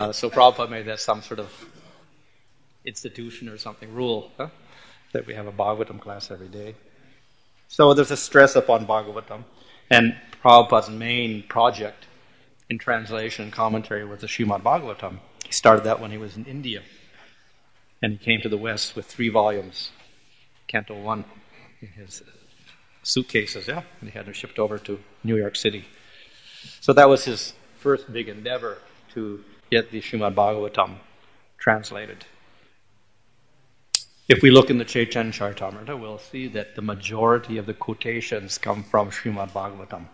So Prabhupada made that some sort of institution or something, rule, that we have a Bhagavatam class every day. So there's a stress upon Bhagavatam. And Prabhupada's main project in translation and commentary was the Srimad Bhagavatam. He started that when he was in India. And he came to the West with 3 volumes, Canto 1, in his suitcases, and he had them shipped over to New York City. So that was his first big endeavor, to get the Srimad Bhagavatam translated. If we look in the Chaitanya Charitamrita, we'll see that the majority of the quotations come from Srimad Bhagavatam.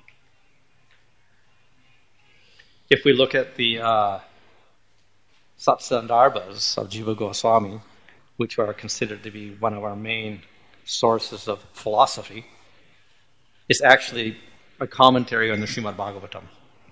If we look at the Satsandarbhas of Jiva Goswami, which are considered to be one of our main sources of philosophy, it's actually a commentary on the Srimad Bhagavatam.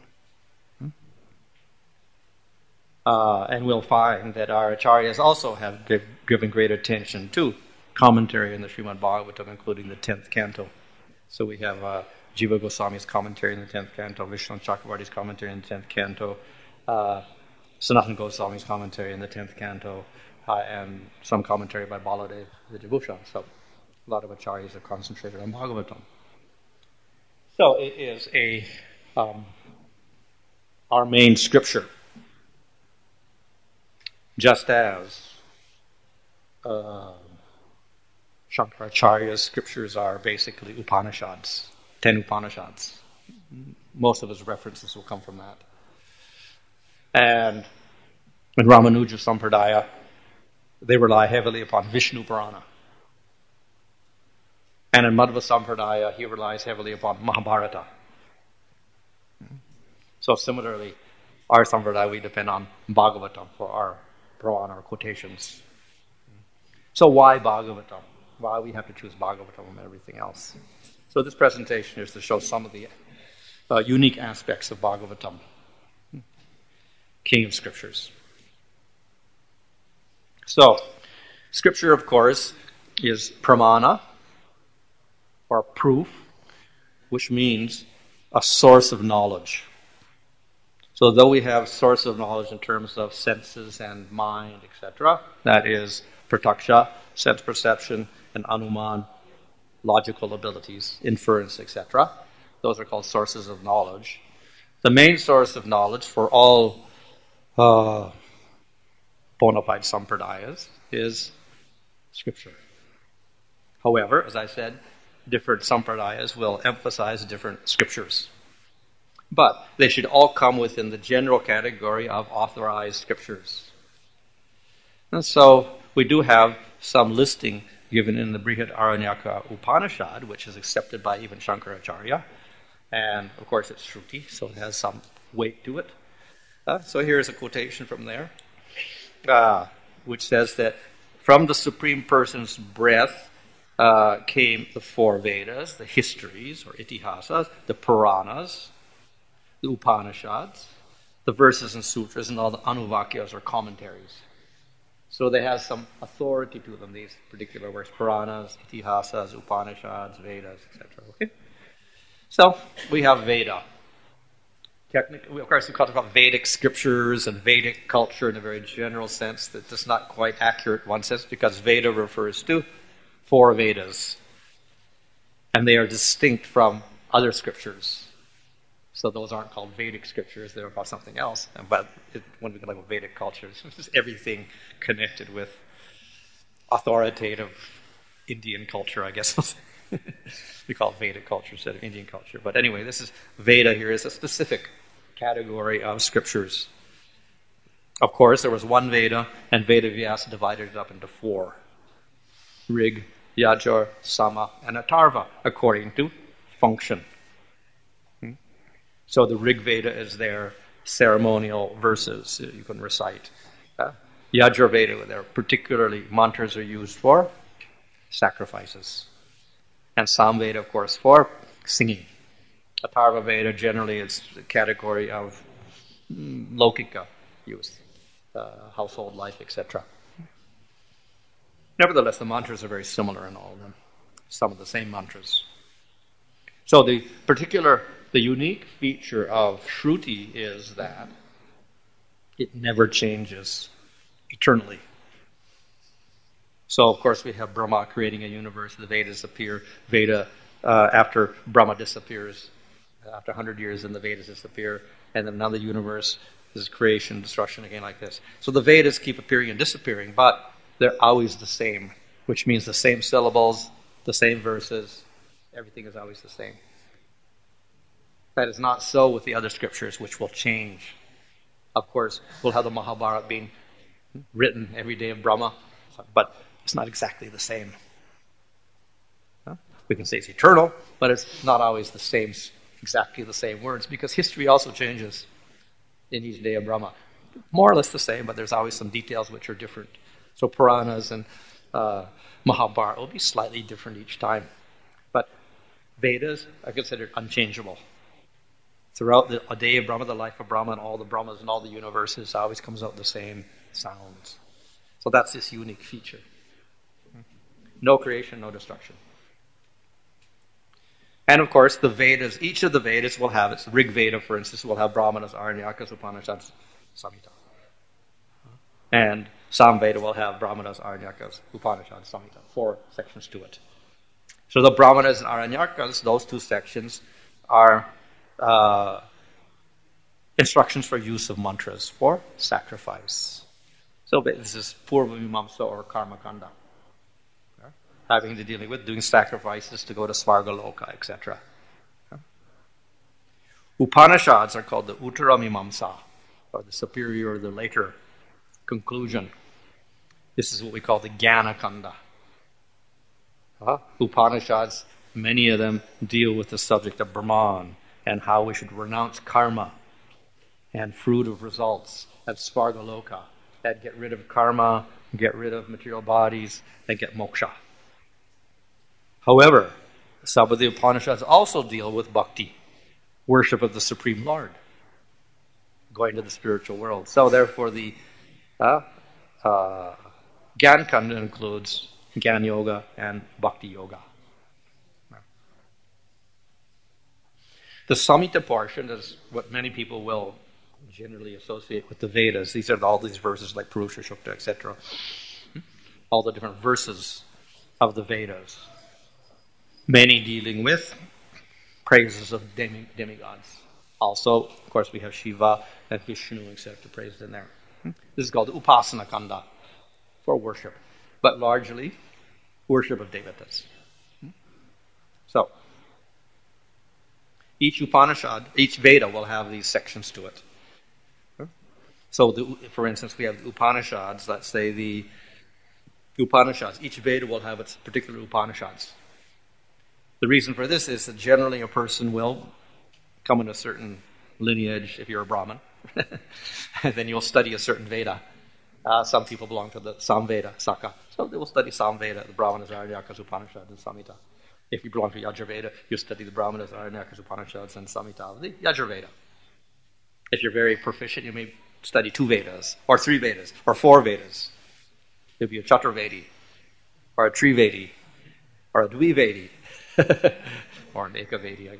And we'll find that our acharyas also have given great attention to commentary on the Srimad Bhagavatam, including the 10th canto. So we have Jiva Goswami's commentary in the 10th canto, Vishnu Chakravarti's commentary in the 10th canto, Sanatana Goswami's commentary in the 10th canto, and some commentary by Baladev Vijayabhushan. So a lot of acharyas are concentrated on Bhagavatam. So it is our main scripture. Just as Shankaracharya's scriptures are basically Upanishads, 10 Upanishads. Most of his references will come from that. And in Ramanuja Sampradaya, they rely heavily upon Vishnu Purana. And in Madhva Sampradaya, he relies heavily upon Mahabharata. So similarly, our Sampradaya, we depend on Bhagavatam for our Purana or quotations. So why Bhagavatam? Why we have to choose Bhagavatam and everything else? So this presentation is to show some of the unique aspects of Bhagavatam, King of Scriptures. So, Scripture, of course, is pramana, or proof, which means a source of knowledge. So though we have source of knowledge in terms of senses and mind, etc., that is prataksha, sense perception, and anuman, logical abilities, inference, etc. Those are called sources of knowledge. The main source of knowledge for all bona fide sampradayas is Scripture. However, as I said, different sampradayas will emphasize different scriptures. But they should all come within the general category of authorized scriptures. And so we do have some listing given in the Brihad Aranyaka Upanishad, which is accepted by even Shankaracharya. And of course it's Shruti, so it has some weight to it. So here's a quotation from there, which says that from the Supreme Person's breath came the 4 Vedas, the histories or itihasas, the Puranas, the Upanishads, the verses and sutras, and all the anuvakyas or commentaries. So they have some authority to them, these particular works, Puranas, itihasas, Upanishads, Vedas, etc. Okay? So we have Veda. Technically, of course, we talk about Vedic scriptures and Vedic culture in a very general sense. That's not quite accurate in one sense, because Veda refers to 4 Vedas. And they are distinct from other scriptures. So those aren't called Vedic scriptures, they're about something else. But when we talk about Vedic culture, it's just everything connected with authoritative Indian culture, I guess. We call it Vedic culture instead of Indian culture. But anyway, this is Veda here is a specific category of scriptures. Of course, there was one Veda, and Veda Vyasa divided it up into 4. Rig, Yajur, Sama, and Atharva, according to function. So the Rig Veda is their ceremonial verses you can recite. Yajur Veda, there particularly mantras are used for sacrifices. And Sam Veda, of course, for singing. Atharva Veda generally is the category of lokika use, household life, etc. Nevertheless, the mantras are very similar in all of them. Some of the same mantras. So the unique feature of Shruti is that It never changes eternally. So, of course, we have Brahma creating a universe. The Vedas appear. After Brahma disappears, after 100 years, then the Vedas disappear. And then another universe is creation, destruction, again like this. So the Vedas keep appearing and disappearing, but they're always the same, which means the same syllables, the same verses. Everything is always the same. That is not so with the other scriptures, which will change. Of course, we'll have the Mahabharata being written every day of Brahma, but it's not exactly the same. We can say it's eternal, but it's not always the same, exactly the same words, because history also changes in each day of Brahma. More or less the same, but there's always some details which are different. So Puranas and Mahabharata will be slightly different each time. But Vedas are considered unchangeable. Throughout a day of Brahma, the life of Brahma, and all the Brahmas and all the universes always comes out the same sounds. So that's this unique feature. No creation, no destruction. And of course, the Vedas, each of the Vedas will have its Rig Veda, for instance, will have Brahmanas, Aranyakas, Upanishads, Samhita. And Sam Veda will have Brahmanas, Aranyakas, Upanishads, Samhita. 4 sections to it. So the Brahmanas and Aranyakas, those 2 sections, are instructions for use of mantras for sacrifice. So this is Purva Mimamsa or Karma Kanda. Having to deal with doing sacrifices to go to Svargaloka, etc. Upanishads are called the Uttara Mimamsa, or the superior or the later conclusion. This is what we call the Jnana Kanda. Upanishads, many of them deal with the subject of Brahman and how we should renounce karma and fruit of results at Svargaloka, and get rid of karma, get rid of material bodies, and get moksha. However, some of the Upanishads also deal with bhakti, worship of the Supreme Lord, going to the spiritual world. So therefore the Gyan Kanda includes Gyan Yoga and Bhakti Yoga. The Samhita portion is what many people will generally associate with the Vedas. These are all these verses like Purusha Sukta, etc. All the different verses of the Vedas. Many dealing with praises of demigods. Also, of course, we have Shiva and Vishnu, etc. praised in there. This is called the Upasana Kanda for worship, but largely worship of devatas. So, each Upanishad, each Veda will have these sections to it. So, for instance, we have the Upanishads, let's say the Upanishads. Each Veda will have its particular Upanishads. The reason for this is that generally a person will come in a certain lineage if you're a Brahmin. And then you'll study a certain Veda. Some people belong to the Samveda, Saka. So they will study Samveda, the Brahmanas, Aranyakas, Upanishads, and Samhita. If you belong to Yajurveda, you study the Brahmanas, Aranyakas, Upanishads, and Samhita, the Yajurveda. If you're very proficient, you may study 2 Vedas, or 3 Vedas, or 4 Vedas. You'll be a Chaturvedi, or a Trivedi, or a Dvivedi. Or an Ekavedi, I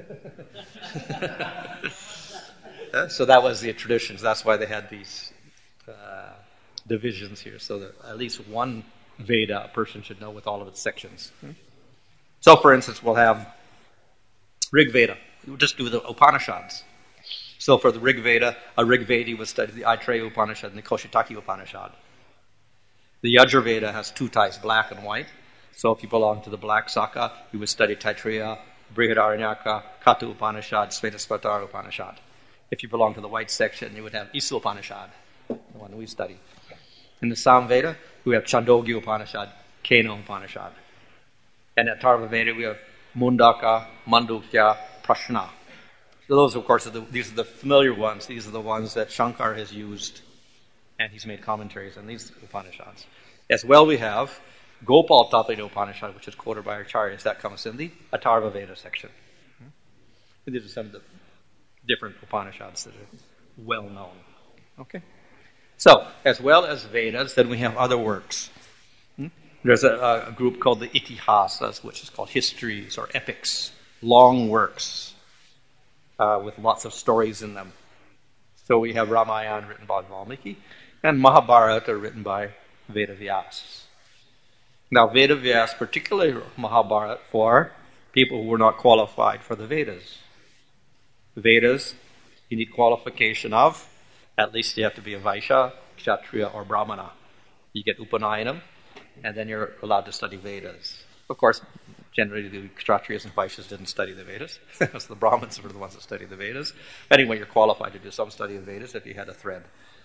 guess. So that was the traditions. That's why they had these divisions here, so that at least one Veda a person should know with all of its sections. So, for instance, we'll have Rig Veda. We'll just do the Upanishads. So for the Rig Veda, a Rig Vedi would study the Aitreya Upanishad and the Kaushitaki Upanishad. The Yajurveda has 2 types, black and white. So if you belong to the black Saka, you would study Taittiriya, Brihadaranyaka, Kata Upanishad, Svetasvatara Upanishad. If you belong to the white section, you would have Isa Upanishad, the one we study. In the Samveda, we have Chandogya Upanishad, Kena Upanishad. And at Atharva Veda, we have Mundaka, Mandukya, Prashna. So those, of course, these are the familiar ones. These are the ones that Shankar has used, and he's made commentaries on these Upanishads. As well, we have Gopal Tattva Upanishad, which is quoted by Acharyas. That comes in the Atharva Veda section. And these are some of the different Upanishads that are well known. Okay? So, as well as Vedas, then we have other works. There's a group called the Itihasas, which is called histories or epics, long works with lots of stories in them. So we have Ramayana written by Valmiki and Mahabharata written by Vedavyas. Now Vedavyas, particularly Mahabharata, for people who were not qualified for the Vedas. Vedas, you need qualification of, at least you have to be a Vaishya, Kshatriya, or Brahmana. You get Upanayana, and then you're allowed to study Vedas. Of course, generally the Kshatriyas and Vaishyas didn't study the Vedas. So the Brahmins were the ones that studied the Vedas. Anyway, you're qualified to do some study of Vedas if you had a thread.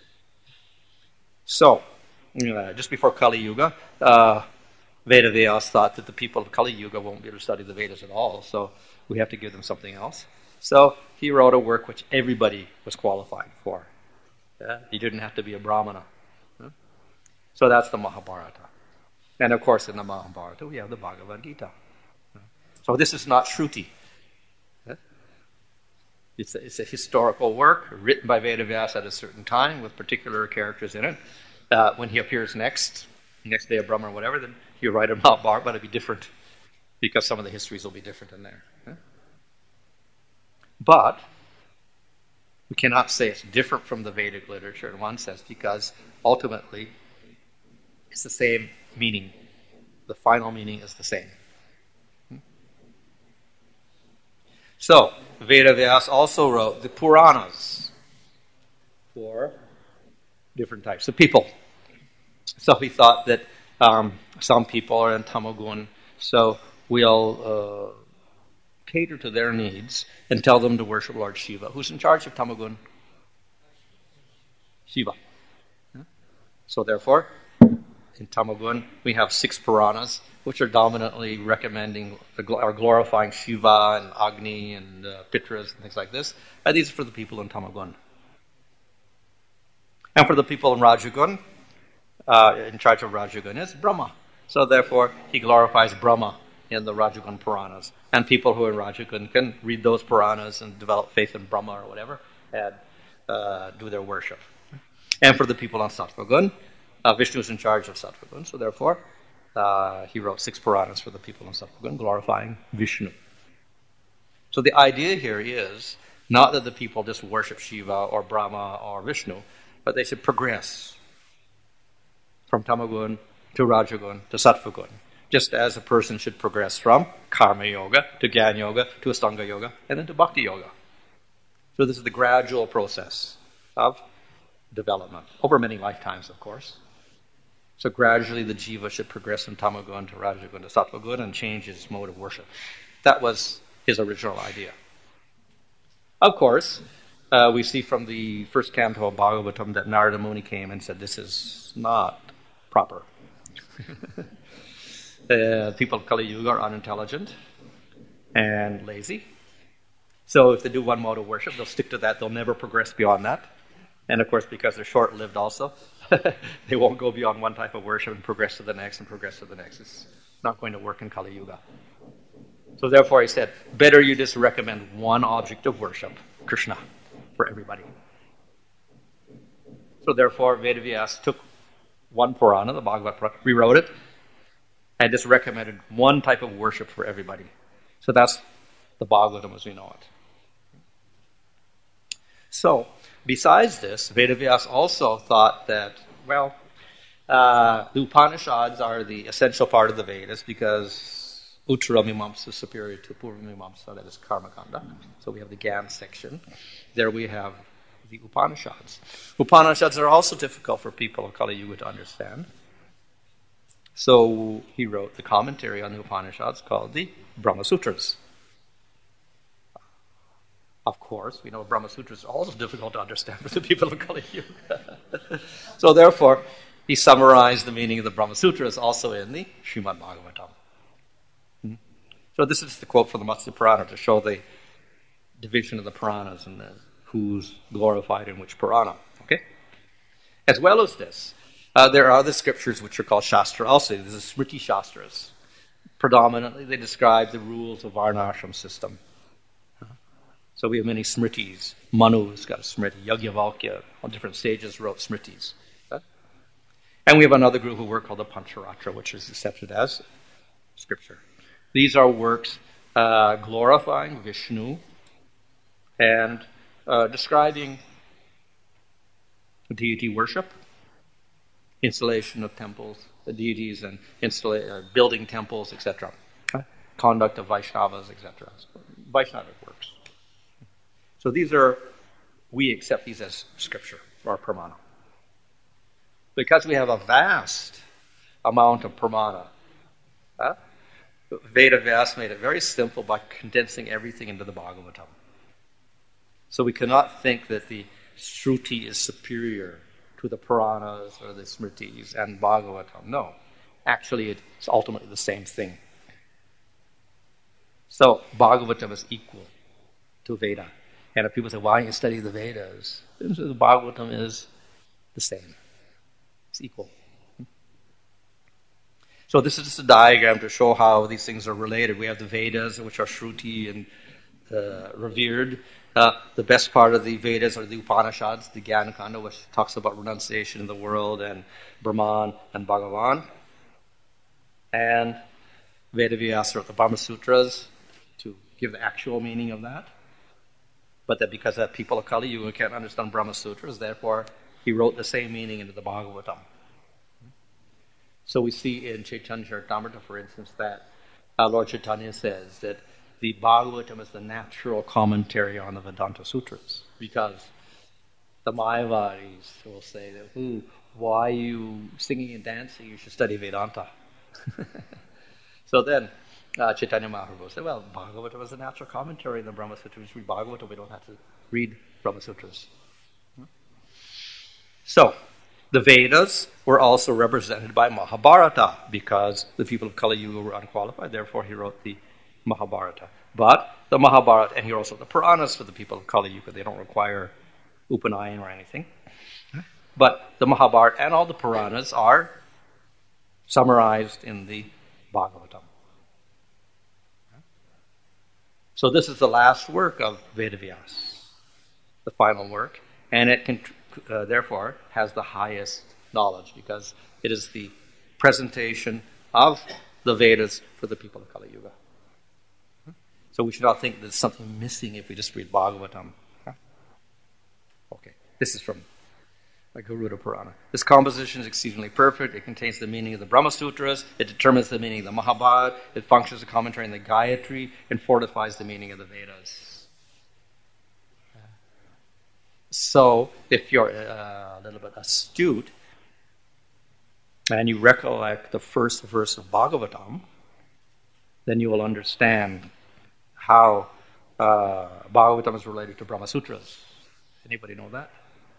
So, just before Kali Yuga, Vedavyas thought that the people of Kali Yuga won't be able to study the Vedas at all, so we have to give them something else. So he wrote a work which everybody was qualified for. You didn't have to be a Brahmana. So that's the Mahabharata. And of course in the Mahabharata we have the Bhagavad Gita. So this is not Shruti. It's a historical work written by Vedavyas at a certain time with particular characters in it. When he appears next day of Brahma or whatever, then he'll write a Mahabharata, but it'll be different because some of the histories will be different in there. But we cannot say it's different from the Vedic literature in one sense because ultimately it's the same meaning. The final meaning is the same. So, Vedavyas also wrote the Puranas for different types of people. So he thought that some people are in Tamagun, so we'll cater to their needs and tell them to worship Lord Shiva. Who's in charge of Tamagun? Shiva. So therefore, in Tamagun, we have 6 Puranas, which are dominantly recommending or glorifying Shiva and Agni and Pitras and things like this. And these are for the people in Tamagun. And for the people in Rajagun, in charge of Rajagun is Brahma. So therefore, he glorifies Brahma in the Rajagun Puranas. And people who are in Rajagun can read those Puranas and develop faith in Brahma or whatever and do their worship. And for the people on Sattvagun, Vishnu is in charge of Sattvagun, so therefore he wrote 6 Puranas for the people in Sattvagun, glorifying Vishnu. So the idea here is not that the people just worship Shiva or Brahma or Vishnu, but they should progress from Tamagun to Rajagun to Sattvagun, just as a person should progress from Karma Yoga to Jnana Yoga to Astanga Yoga and then to Bhakti Yoga. So this is the gradual process of development, over many lifetimes, of course. So gradually the jiva should progress from Tamagun to Rajagun to Sattvagun and change his mode of worship. That was his original idea. Of course, we see from the first canto of Bhagavatam that Narada Muni came and said, this is not proper. People of Kali Yuga are unintelligent and lazy. So if they do one mode of worship, they'll stick to that. They'll never progress beyond that. And of course, because they're short-lived also, they won't go beyond one type of worship and progress to the next and progress to the next. It's not going to work in Kali Yuga. So therefore he said, better you just recommend one object of worship, Krishna, for everybody. So therefore Vedavyas took one Purana, the Bhagavad Purana, rewrote it, and just recommended one type of worship for everybody. So that's the Bhagavatam as we know it. So, besides this, Vedavyas also thought that, the Upanishads are the essential part of the Vedas because Uttara Mimamsa is superior to Purva Mimamsa, that is Karma Kanda. So we have the Gyan section. There we have the Upanishads. Upanishads are also difficult for people of Kali Yuga to understand. So he wrote the commentary on the Upanishads called the Brahma Sutras. Of course, we know Brahma Sutras is also difficult to understand for the people of Kali Yuga. So therefore, he summarized the meaning of the Brahma Sutras also in the Srimad Bhagavatam. So this is the quote from the Matsya Purana to show the division of the Puranas and who's glorified in which Purana. Okay? As well as this, there are other scriptures which are called Shastra also. These are Smriti Shastras. Predominantly, they describe the rules of Varnashram system. So we have many smritis. Manu's got a smriti. Yajnavalkya, on different stages, wrote smritis. And we have another group of work called the Pancharatra, which is accepted as scripture. These are works glorifying Vishnu and describing deity worship, installation of temples, the deities, and building temples, etc. Conduct of Vaishnavas, etc. Vaishnavic works. So we accept these as scripture or pramana. Because we have a vast amount of pramana, Veda Vyas made it very simple by condensing everything into the Bhagavatam. So we cannot think that the Shruti is superior to the Puranas or the Smritis and Bhagavatam. No. Actually, it's ultimately the same thing. So Bhagavatam is equal to Veda. And if people say, why don't you study the Vedas? The Bhagavatam is the same. It's equal. So this is just a diagram to show how these things are related. We have the Vedas, which are Shruti and revered. The best part of the Vedas are the Upanishads, the Jnana-kanda, which talks about renunciation in the world, and Brahman and Bhagavan. And Vedavyasa wrote the Brahma Sutras to give the actual meaning of that. But that because that people of Kali Yuga can't understand Brahma Sutras, therefore he wrote the same meaning into the Bhagavatam. So we see in Chaitanya Charitamrita, for instance, that Lord Chaitanya says that the Bhagavatam is the natural commentary on the Vedanta Sutras, because the Mayavadis will say that, why are you singing and dancing? You should study Vedanta. So then Chaitanya Mahaprabhu said, well, Bhagavatam is a natural commentary in the Brahma Sutras. We read Bhagavatam, we don't have to read Brahma Sutras. So, the Vedas were also represented by Mahabharata, because the people of Kali Yuga were unqualified, therefore he wrote the Mahabharata. But the Mahabharata, and he also the Puranas for the people of Kali Yuga, they don't require Upanayan or anything. But the Mahabharata and all the Puranas are summarized in the Bhagavatam. So this is the last work of Vedavyas, the final work, and it can, therefore has the highest knowledge, because it is the presentation of the Vedas for the people of Kali Yuga. So we should not think there's something missing if we just read Bhagavatam. Okay, this is from Garuda Purana. This composition is exceedingly perfect. It contains the meaning of the Brahma Sutras. It determines the meaning of the Mahabharata. It functions as a commentary in the Gayatri and fortifies the meaning of the Vedas. So, if you're a little bit astute and you recollect the first verse of Bhagavatam, then you will understand how Bhagavatam is related to Brahma Sutras. Anybody know that?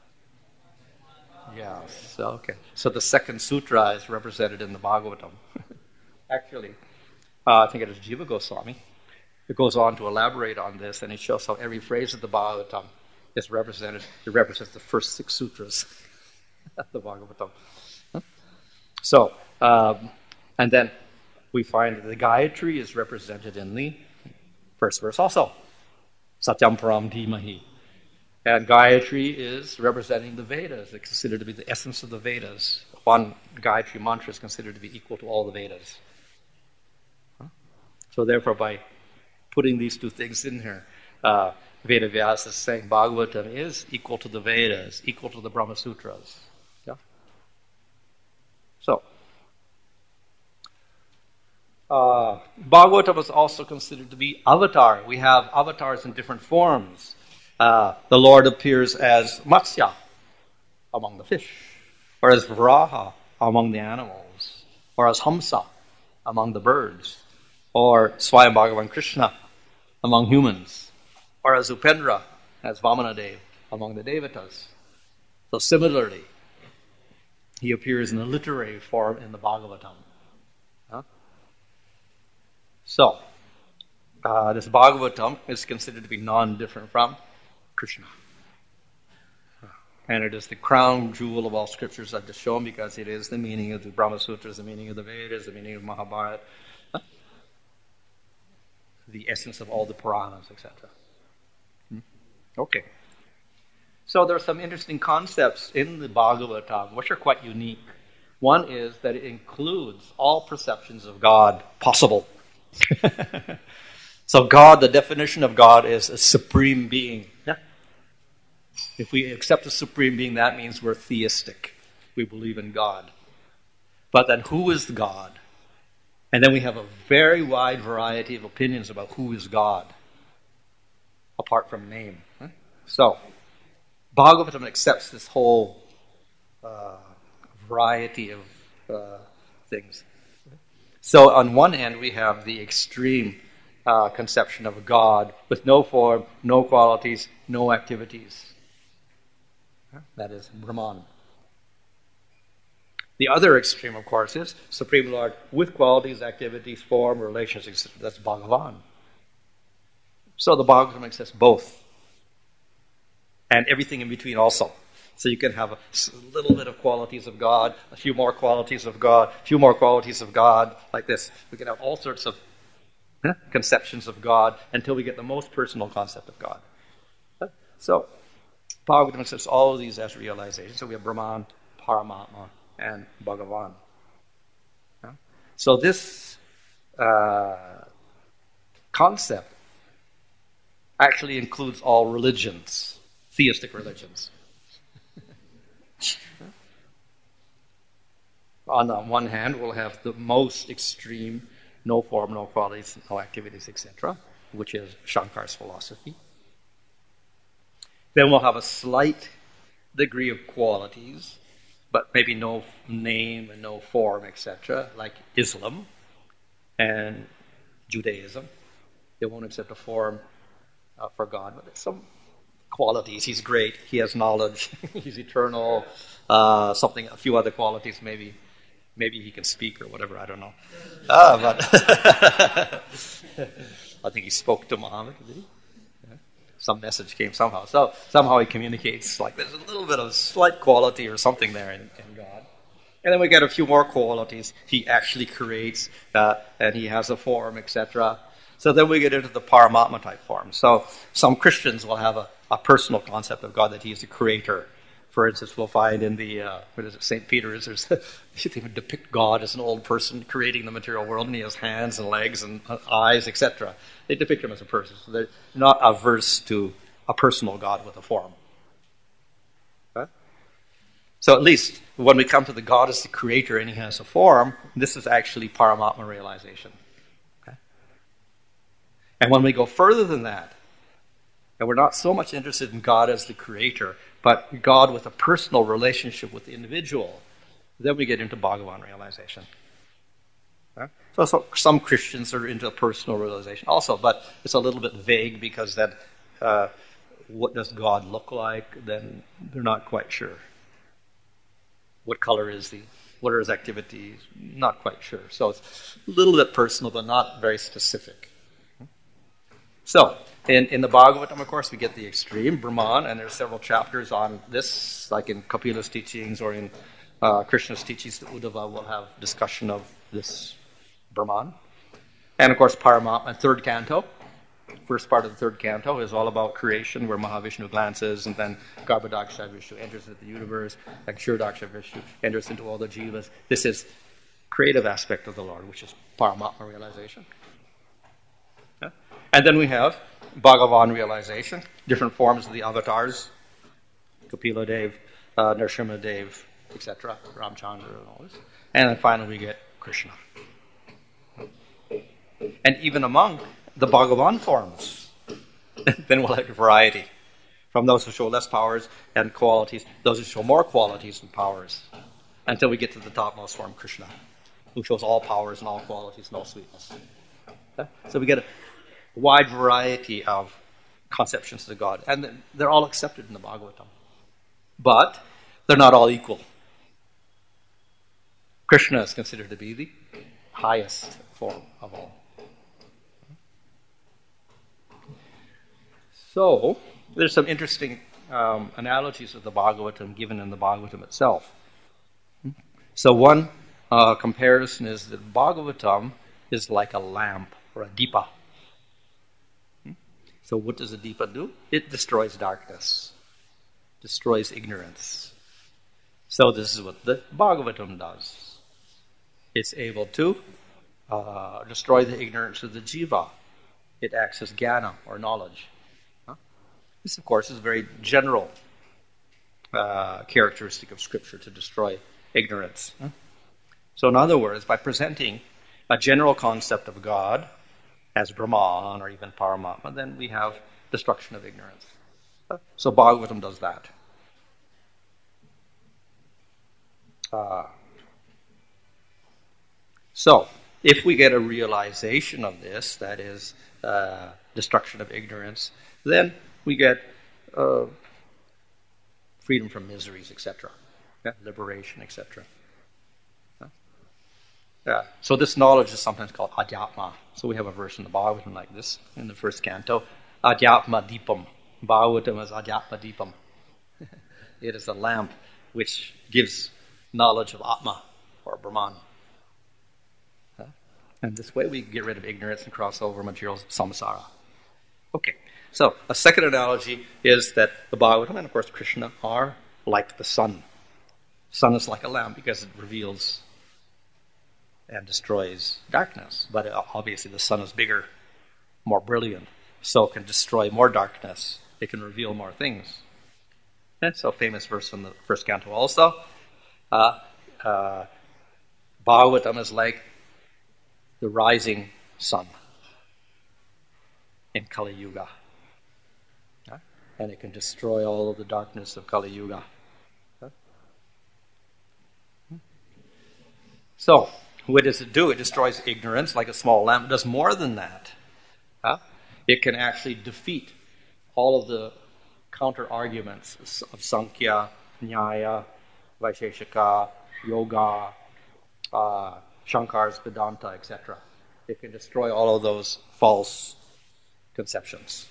Yes. Okay. So the second sutra is represented in the Bhagavatam. Actually, I think it is Jiva Goswami. It goes on to elaborate on this, and it shows how every phrase of the Bhagavatam is represented. It represents the first 6 sutras of the Bhagavatam. So, and then we find that the Gayatri is represented in the first verse also. Satyam Param Dhimahi. And Gayatri is representing the Vedas. It's considered to be the essence of the Vedas. One Gayatri mantra is considered to be equal to all the Vedas. So therefore, by putting these two things in here, Vedavyasa is saying Bhagavatam is equal to the Vedas, equal to the Brahma Sutras. Yeah. So, Bhagavatam is also considered to be avatar. We have avatars in different forms. The Lord appears as Matsya among the fish, or as Varaha among the animals, or as Hamsa among the birds, or Swayam Bhagavan Krishna among humans, or as Upendra, as Vamanadev among the Devatas. So similarly, he appears in a literary form in the Bhagavatam. So, this Bhagavatam is considered to be non-different from Krishna. And it is the crown jewel of all scriptures I've just shown, because it is the meaning of the Brahma Sutras, the meaning of the Vedas, the meaning of Mahabharata, the essence of all the Puranas, etc. Okay. So there are some interesting concepts in the Bhagavatam which are quite unique. One is that it includes all perceptions of God possible. So God, the definition of God is a supreme being. Yeah. If we accept the Supreme Being, that means we're theistic. We believe in God. But then who is God? And then we have a very wide variety of opinions about who is God, apart from name. So, Bhagavatam accepts this whole variety of things. So on one hand, we have the extreme conception of a God with no form, no qualities, no activities. That is Brahman. The other extreme, of course, is Supreme Lord with qualities, activities, form, relations, etc. That's Bhagavan. So the Bhagavatam accepts both. And everything in between also. So you can have a little bit of qualities of God, a few more qualities of God, a few more qualities of God, like this. We can have all sorts of conceptions of God until we get the most personal concept of God. So, Bhagavatam accepts all of these as realizations. So we have Brahman, Paramatma, and Bhagavan. So this concept actually includes all religions, theistic religions. On the one hand, we'll have the most extreme, no form, no qualities, no activities, etc., which is Shankar's philosophy. Then we'll have a slight degree of qualities, but maybe no name and no form, etc., like Islam and Judaism. They won't accept a form for God, but there's some qualities. He's great. He has knowledge. He's eternal. A few other qualities. Maybe he can speak or whatever. I don't know. But I think he spoke to Muhammad. Did he? Yeah. Some message came somehow. So somehow he communicates. Like there's a little bit of slight quality or something there in God. And then we get a few more qualities. He actually creates, and he has a form, etc. So then we get into the Paramatma type form. So some Christians will have a personal concept of God, that he is the creator. For instance, we'll find in the, St. Peter's, they would depict God as an old person creating the material world, and he has hands and legs and eyes, etc. They depict him as a person. So they're not averse to a personal God with a form. Okay? So at least when we come to the God as the creator and he has a form, this is actually Paramatma realization. Okay? And when we go further than that, and we're not so much interested in God as the creator, but God with a personal relationship with the individual, then we get into Bhagavan realization. Okay? So some Christians are into personal realization also, but it's a little bit vague because that what does God look like? Then they're not quite sure. What color is he? What are his activities? Not quite sure. So it's a little bit personal, but not very specific. So, in the Bhagavatam, of course, we get the extreme, Brahman, and there's several chapters on this, like in Kapila's teachings or in Krishna's teachings. Uddhava will have discussion of this Brahman. And, of course, Paramatma, third canto. First part of the third canto is all about creation, where Mahavishnu glances, and then Garbhodaksha Vishnu enters into the universe, and Kshirodaksha Vishnu enters into all the jivas. This is creative aspect of the Lord, which is Paramatma realization. Yeah? And then we have Bhagavan realization, different forms of the avatars, Kapila Dev, Nrsimha Dev, etc., Ramchandra and all this. And then finally we get Krishna. And even among the Bhagavan forms, then we'll have a variety. From those who show less powers and qualities, those who show more qualities and powers, until we get to the topmost form, Krishna, who shows all powers and all qualities and all sweetness. Okay? So we get a wide variety of conceptions of God, and they're all accepted in the Bhagavatam. But they're not all equal. Krishna is considered to be the highest form of all. So, there's some interesting analogies of the Bhagavatam given in the Bhagavatam itself. So one comparison is that Bhagavatam is like a lamp or a deepa. So what does a deepa do? It destroys darkness, destroys ignorance. So this is what the Bhagavatam does. It's able to destroy the ignorance of the jiva. It acts as jnana or knowledge. This, of course, is a very general characteristic of Scripture to destroy ignorance. So in other words, by presenting a general concept of God as Brahman or even Paramatma, then we have destruction of ignorance. So Bhagavatam does that. So if we get a realization of this, that is destruction of ignorance, then we get freedom from miseries, etc., liberation, etc. So this knowledge is sometimes called adhyatma. So we have a verse in the Bhagavatam like this, in the first canto. Adhyatma Deepam. Bhagavatam is Adhyatma Deepam. It is a lamp which gives knowledge of Atma, or Brahman. And this way we get rid of ignorance and cross over materials of samsara. Okay, so a second analogy is that the Bhagavatam and of course Krishna are like the sun. Sun is like a lamp because it reveals and destroys darkness. But obviously the sun is bigger, more brilliant, so it can destroy more darkness. It can reveal more things. And so famous verse from the first canto also. Bhagavatam is like the rising sun in Kali Yuga. And it can destroy all of the darkness of Kali Yuga. So, what does it do? It destroys ignorance like a small lamp. It does more than that. It can actually defeat all of the counter-arguments of Sankhya, Nyaya, Vaisheshika, Yoga, Shankar's Vedanta, etc. It can destroy all of those false conceptions.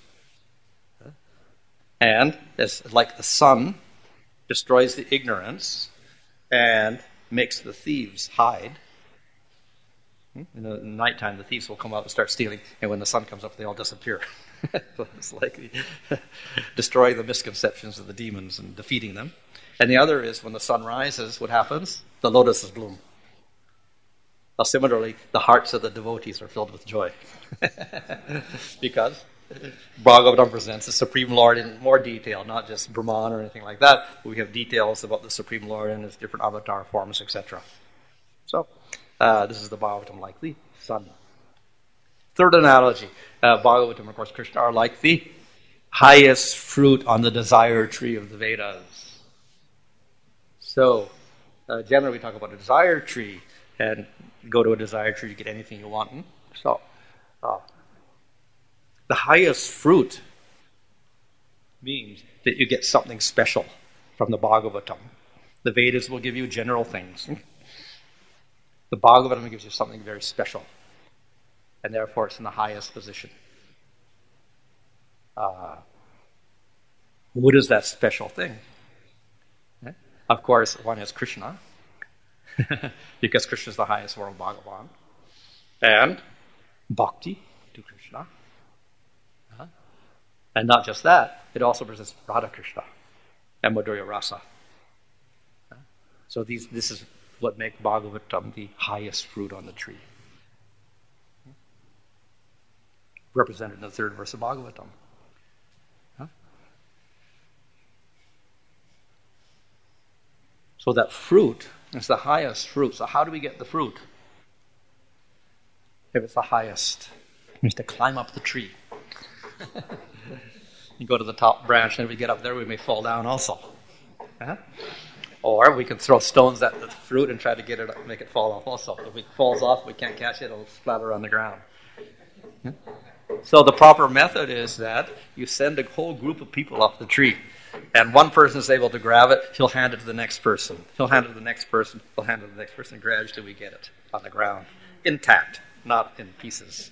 And it's like the sun destroys the ignorance and makes the thieves hide. In the nighttime, the thieves will come out and start stealing, and when the sun comes up, they all disappear. So it's like destroying the misconceptions of the demons and defeating them. And the other is when the sun rises, what happens? The lotuses bloom. Well, similarly, the hearts of the devotees are filled with joy. Because Bhagavatam presents the Supreme Lord in more detail, not just Brahman or anything like that. We have details about the Supreme Lord and his different avatar forms, etc. So, this is the Bhagavatam like the sun. Third analogy, Bhagavatam, of course, Krishna are like the highest fruit on the desire tree of the Vedas. So, generally we talk about a desire tree, and you go to a desire tree, you get anything you want. So, the highest fruit means that you get something special from the Bhagavatam. The Vedas will give you general things. The Bhagavatam gives you something very special. And therefore it's in the highest position. What is that special thing? Of course, one is Krishna. Because Krishna is the highest form of Bhagavan. And bhakti to Krishna. And not just that, it also presents Radha Krishna and Madhurya Rasa. So this is what makes Bhagavatam the highest fruit on the tree. Represented in the third verse of Bhagavatam. So that fruit is the highest fruit. So how do we get the fruit? If it's the highest, we have to climb up the tree. You go to the top branch, and if we get up there, we may fall down also. Or we can throw stones at the fruit and try to get it up, make it fall off also. If it falls off, we can't catch it, it'll splatter on the ground. So the proper method is that you send a whole group of people off the tree, and one person is able to grab it, he'll hand it to the next person. He'll hand it to the next person, he'll hand it to the next person, and gradually we get it on the ground. Intact, not in pieces.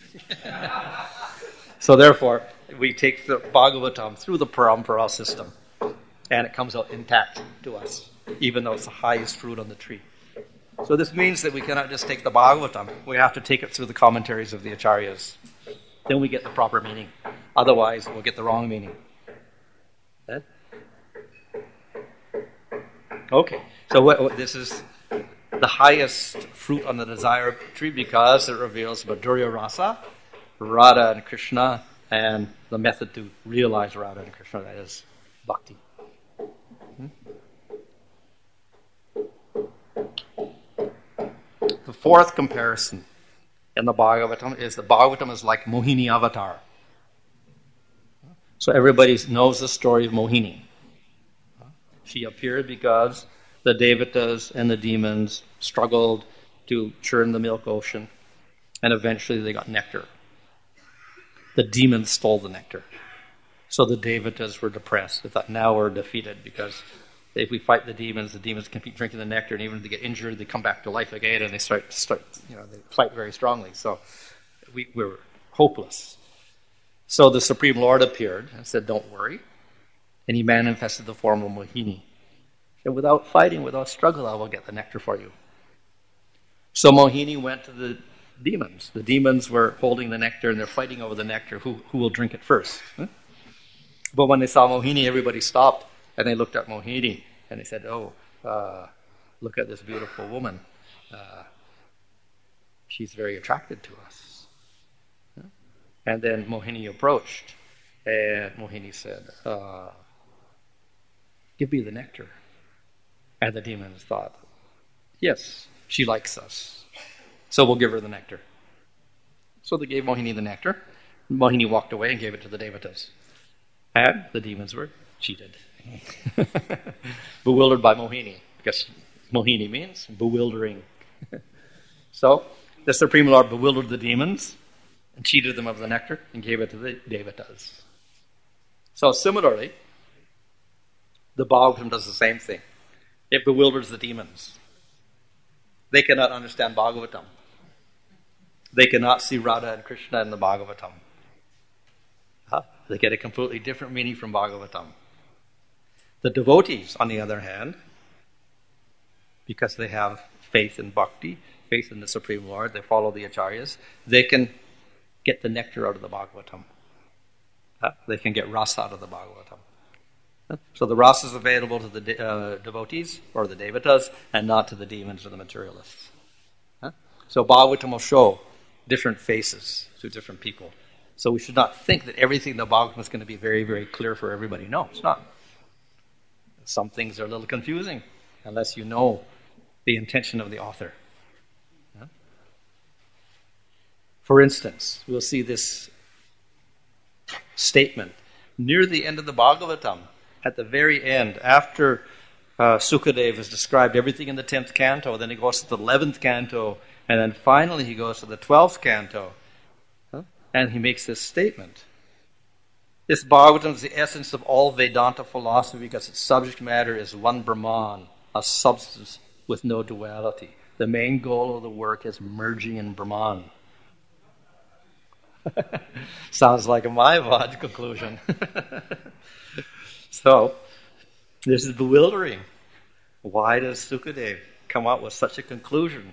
So therefore, we take the Bhagavatam through the Parampara system, and it comes out intact to us, even though it's the highest fruit on the tree. So this means that we cannot just take the Bhagavatam, we have to take it through the commentaries of the Acharyas. Then we get the proper meaning. Otherwise, we'll get the wrong meaning. Okay, so this is the highest fruit on the desire tree because it reveals Madhurya Rasa, Radha and Krishna, and the method to realize Radha and Krishna, that is bhakti. fourth comparison in the Bhagavatam is the Bhagavatam is like Mohini avatar. So everybody knows the story of Mohini. She appeared because the Devatas and the demons struggled to churn the milk ocean, and eventually they got nectar. The demons stole the nectar. So the Devatas were depressed. They thought, now we're defeated, because if we fight the demons can keep drinking the nectar, and even if they get injured, they come back to life again, and they start they fight very strongly. So we were hopeless. So the Supreme Lord appeared and said, don't worry. And he manifested the form of Mohini. And without fighting, without struggle, I will get the nectar for you. So Mohini went to the demons. The demons were holding the nectar, and they're fighting over the nectar. Who will drink it first? But when they saw Mohini, everybody stopped, and they looked at Mohini, and they said, look at this beautiful woman. She's very attracted to us. And then Mohini approached, and Mohini said, give me the nectar. And the demons thought, yes, she likes us, so we'll give her the nectar. So they gave Mohini the nectar. Mohini walked away and gave it to the Devatas. And the demons were cheated. Bewildered by Mohini, because Mohini means bewildering. So the Supreme Lord bewildered the demons and cheated them of the nectar and gave it to the Devatas. So similarly, the Bhagavatam does the same thing. It bewilders the demons. They cannot understand Bhagavatam. They cannot see Radha and Krishna in the Bhagavatam. They get a completely different meaning from Bhagavatam. The devotees, on the other hand, because they have faith in bhakti, faith in the Supreme Lord, they follow the acharyas, they can get the nectar out of the Bhagavatam. They can get rasa out of the Bhagavatam. So the rasa is available to the devotees or the devatas, and not to the demons or the materialists. So Bhagavatam will show different faces to different people. So we should not think that everything in the Bhagavatam is going to be very, very clear for everybody. No, it's not. Some things are a little confusing unless you know the intention of the author. For instance, we'll see this statement near the end of the Bhagavatam. At the very end, after Sukadeva has described everything in the 10th canto, then he goes to the 11th canto, and then finally he goes to the 12th canto, and he makes this statement. This Bhagavatam is the essence of all Vedanta philosophy because its subject matter is one Brahman, a substance with no duality. The main goal of the work is merging in Brahman. Sounds like a Mayavad conclusion. So, this is bewildering. Why does Sukadeva come out with such a conclusion?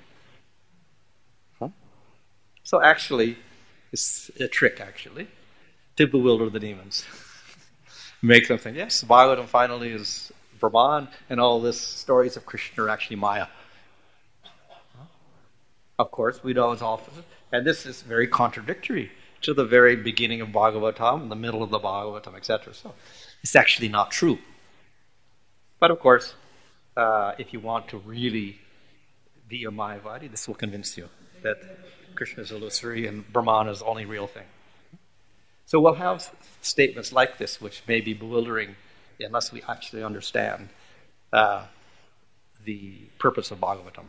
So actually, it's a trick, to bewilder the demons. Make them think, yes, Bhagavatam finally is Brahman, and all this stories of Krishna are actually Maya. Of course, we know it's all, and this is very contradictory to the very beginning of Bhagavatam, the middle of the Bhagavatam, etc. So, it's actually not true. But of course, if you want to really be a Mayavadi, this will convince you that Krishna is illusory and Brahman is the only real thing. So we'll have statements like this, which may be bewildering unless we actually understand the purpose of Bhagavatam.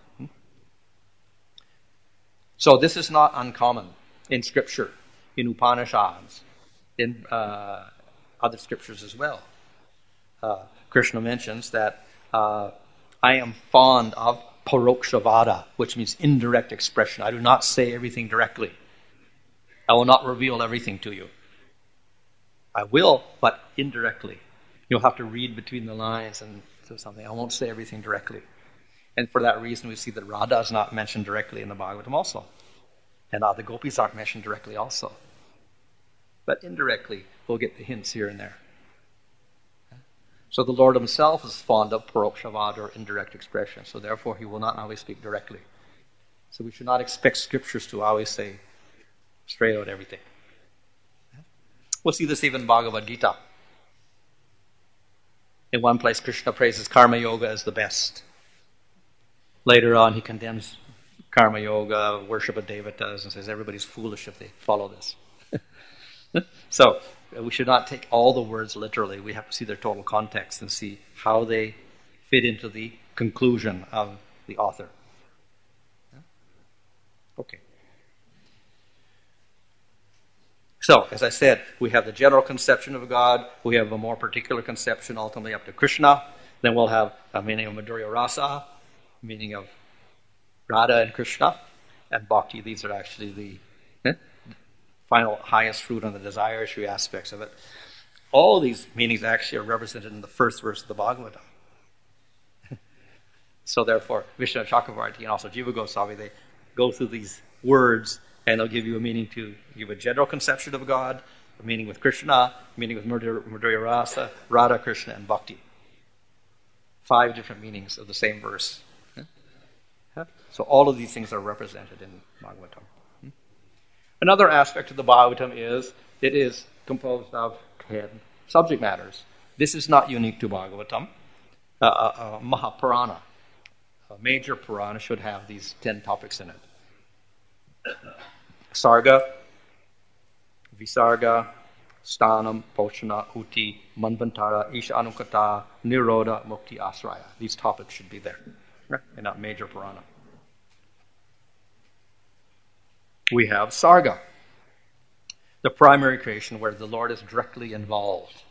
So this is not uncommon in Scripture, in Upanishads, in other scriptures as well. Krishna mentions that I am fond of parokshavadā, which means indirect expression. I do not say everything directly. I will not reveal everything to you. I will, but indirectly. You'll have to read between the lines and do something. I won't say everything directly. And for that reason, we see that Radha is not mentioned directly in the Bhagavatam also. And the gopis aren't mentioned directly also. But indirectly, we'll get the hints here and there. So the Lord himself is fond of parokshavad, or indirect expression. So therefore, he will not always speak directly. So we should not expect scriptures to always say straight out everything. We'll see this even in Bhagavad Gita. In one place, Krishna praises karma yoga as the best. Later on, he condemns Karma Yoga, worship of devatas, and says everybody's foolish if they follow this. So we should not take all the words literally. We have to see their total context and see how they fit into the conclusion of the author. Okay. So, as I said, we have the general conception of God. We have a more particular conception ultimately up to Krishna. Then we'll have a meaning of Madhurya Rasa, meaning of Radha and Krishna, and Bhakti. These are actually the final highest fruit on the desire issue aspects of it. All these meanings actually are represented in the first verse of the Bhagavatam. So therefore, Vishnu Chakravarti and also Jiva Goswami, they go through these words and they'll give you a meaning to give a general conception of God, a meaning with Krishna, a meaning with Madhurya Rasa, Radha, Krishna, and Bhakti. 5 different meanings of the same verse. So all of these things are represented in Bhagavatam. Another aspect of the Bhagavatam is it is composed of 10 subject matters. This is not unique to Bhagavatam. Mahapurana, a major Purana, should have these 10 topics in it. Sarga, Visarga, Stanam, Poshana, Uti, Manvantara, Isha Anukata, Nirodha, Mukti, Asraya. These topics should be there in that major Purana. We have Sarga, the primary creation where the Lord is directly involved.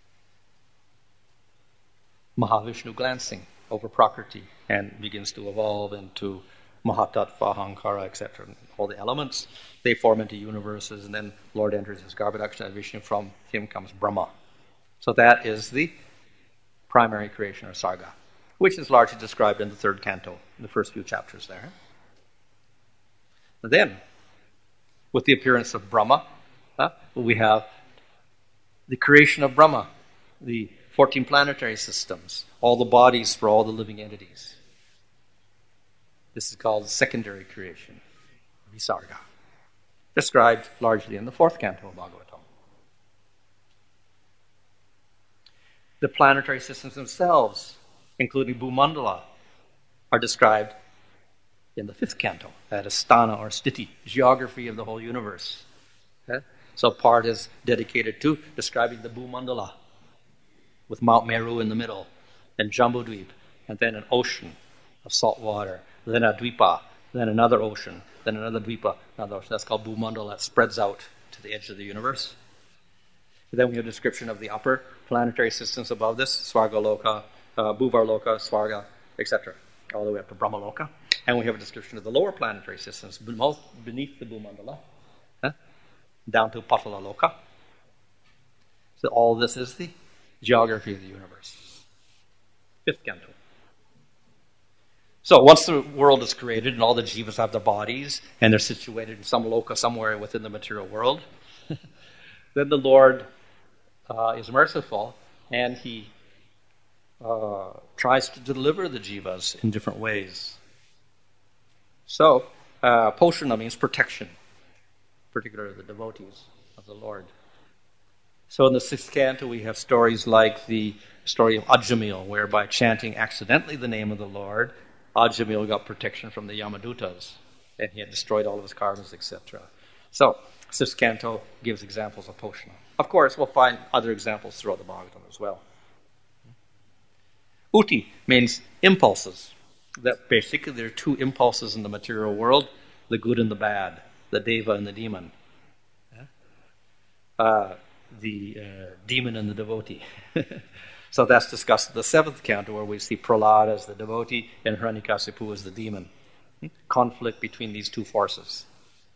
Mahavishnu glancing over Prakriti and begins to evolve into Mahatattva, Ahankara, etc. All the elements, they form into universes, and then Lord enters as Garbhodakshina Vishnu. From him comes Brahma. So that is the primary creation, or Sarga, which is largely described in the 3rd canto, in the first few chapters there. And then, with the appearance of Brahma, we have the creation of Brahma, the 14 planetary systems, all the bodies for all the living entities. This is called secondary creation, Visarga, described largely in the 4th canto of Bhagavatam. The planetary systems themselves, including Bhumandala, are described in the 5th canto, that is Sthana or Sthiti, geography of the whole universe. Okay? So part is dedicated to describing the Bhumandala, with Mount Meru in the middle, and Jambudvip, and then an ocean of salt water, then a Dvipa, then another ocean, then another Dvipa, another ocean. That's called Bhumandala. That spreads out to the edge of the universe. And then we have a description of the upper planetary systems above this, Svargaloka, Bhuvarloka, Svarga, etc., all the way up to Brahmaloka. And we have a description of the lower planetary systems beneath the Bhumandala, down to Patalaloka. So all this is the geography of the universe. 5th canto. So once the world is created and all the jivas have their bodies and they're situated in some loka somewhere within the material world, then the Lord is merciful and he tries to deliver the jivas in different ways. So, Poshana means protection, particularly the devotees of the Lord. So in the 6th canto we have stories like the story of Ajamil, where by chanting accidentally the name of the Lord, Ajamil got protection from the Yamadutas, and he had destroyed all of his karmas, etc. So, 6th canto gives examples of Poshana. Of course, we'll find other examples throughout the Bhagavatam as well. Uti means impulses. That basically there are 2 impulses in the material world, the good and the bad, the deva and the demon. The demon and the devotee. So that's discussed in the 7th canto, where we see Prahlad as the devotee and Hiranyakasipu as the demon. Conflict between these 2 forces.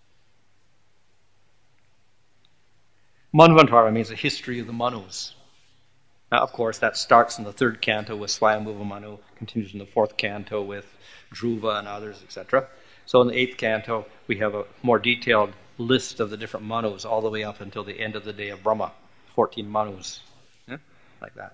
Manvantara means the history of the Manus. Now, of course, that starts in the 3rd canto with Swayambhuva Manu, continues in the 4th canto with Dhruva and others, etc. So in the 8th canto, we have a more detailed list of the different Manus all the way up until the end of the day of Brahma, 14 Manus, like that.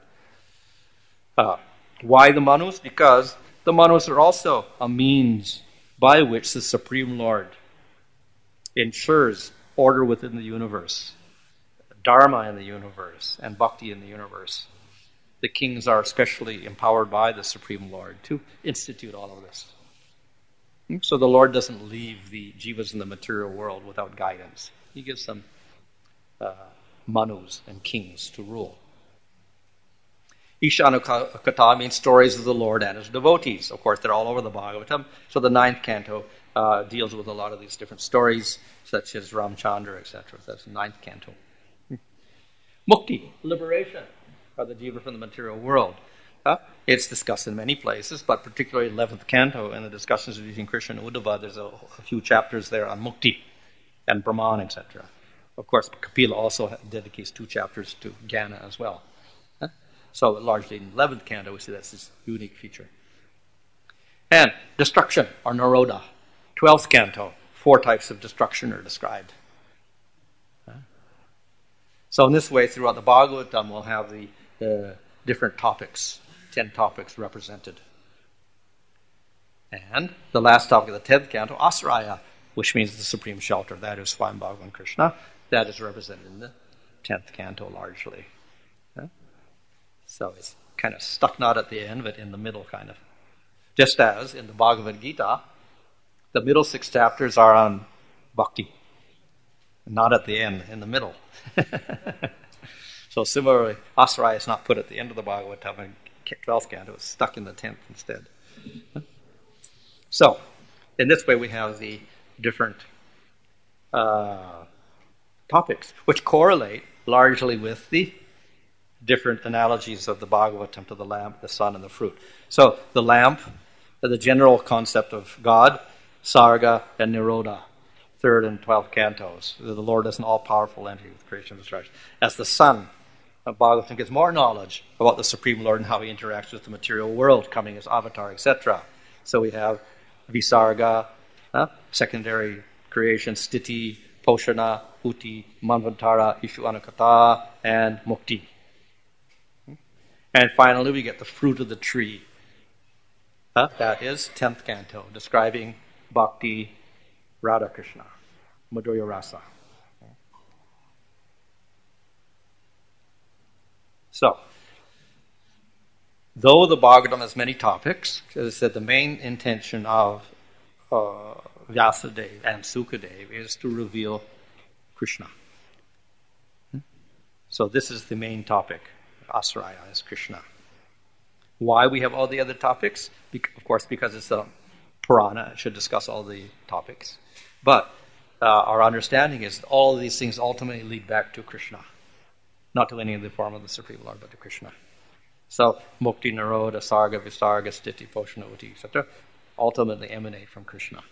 Why the Manus? Because the Manus are also a means by which the Supreme Lord ensures order within the universe, Dharma in the universe, and Bhakti in the universe. The kings are especially empowered by the Supreme Lord to institute all of this. So the Lord doesn't leave the jivas in the material world without guidance. He gives them manus and kings to rule. Ishanukata means stories of the Lord and his devotees. Of course, they're all over the Bhagavatam. So the 9th canto deals with a lot of these different stories, such as Ramchandra, etc. That's the 9th canto. Mukti, liberation of the jiva from the material world. It's discussed in many places, but particularly 11th canto in the discussions between Krishna and Uddhava, there's a few chapters there on mukti and Brahman, etc. Of course, Kapila also dedicates 2 chapters to Jnana as well. So largely in 11th canto, we see that's this unique feature. And destruction, or Naroda. 12th canto, 4 types of destruction are described. So in this way, throughout the Bhagavatam, we'll have the different topics, 10 topics represented. And the last topic of the 10th canto, Asraya, which means the supreme shelter. That is Swayam Bhagavan Krishna. That is represented in the 10th canto largely. So it's kind of stuck not at the end, but in the middle kind of. Just as in the Bhagavad Gita, the middle 6 chapters are on bhakti. Not at the end, in the middle. So similarly, Asraya is not put at the end of the Bhagavatam in 12th canto, it's stuck in the 10th instead. So, in this way we have the different topics, which correlate largely with the different analogies of the Bhagavatam to the lamp, the sun, and the fruit. So, the lamp, the general concept of God, Sarga, and Nirodha, 3rd and 12th cantos. The Lord is an all-powerful entity with creation and destruction. As the sun, Bhagavatam gives more knowledge about the Supreme Lord and how he interacts with the material world, coming as avatar, etc. So we have Visarga, secondary creation, Stiti, Poshana, Uti, Manvantara, Ishu Anukata, and Mukti. And finally we get the fruit of the tree. That is 10th canto, describing Bhakti, Radha Krishna, Madhurya Rasa. So, though the Bhagavatam has many topics, as I said, the main intention of Vyasadeva and Sukadeva is to reveal Krishna. So this is the main topic. Asraya is Krishna. Why we have all the other topics? Of course, because it's a Purana. It should discuss all the topics. But our understanding is all of these things ultimately lead back to Krishna. Not to any of the form of the Supreme Lord, but to Krishna. So, Mukti, Naroda, Sarga, Visarga, Stiti, Poshana, Uti, etc. ultimately emanate from Krishna.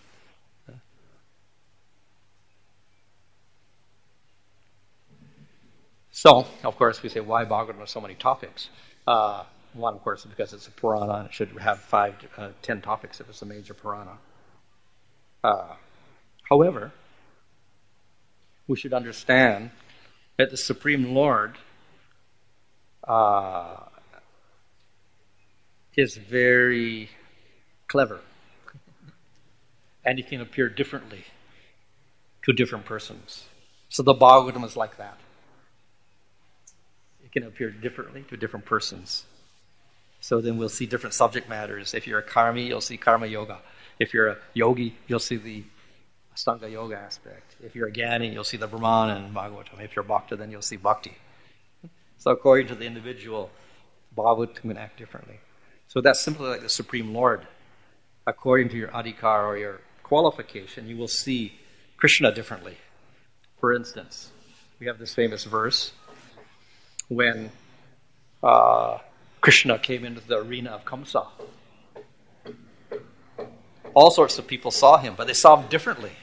So, of course, we say, why Bhagavatam has so many topics? One, of course, is because it's a Purana, and it should have 10 topics if it's a major Purana. However, we should understand that the Supreme Lord is very clever, and he can appear differently to different persons. So the Bhagavatam is like that. It can appear differently to different persons. So then we'll see different subject matters. If you're a karmi, you'll see karma yoga. If you're a yogi, you'll see the Astanga yoga aspect. If you're a Jnani, you'll see the Brahman and Bhagavatam. If you're Bhakta, then you'll see Bhakti. So according to the individual, Bhagavatam can act differently. So that's simply like the Supreme Lord. According to your adhikar or your qualification, you will see Krishna differently. For instance, we have this famous verse when Krishna came into the arena of Kamsa. All sorts of people saw him, but they saw him differently.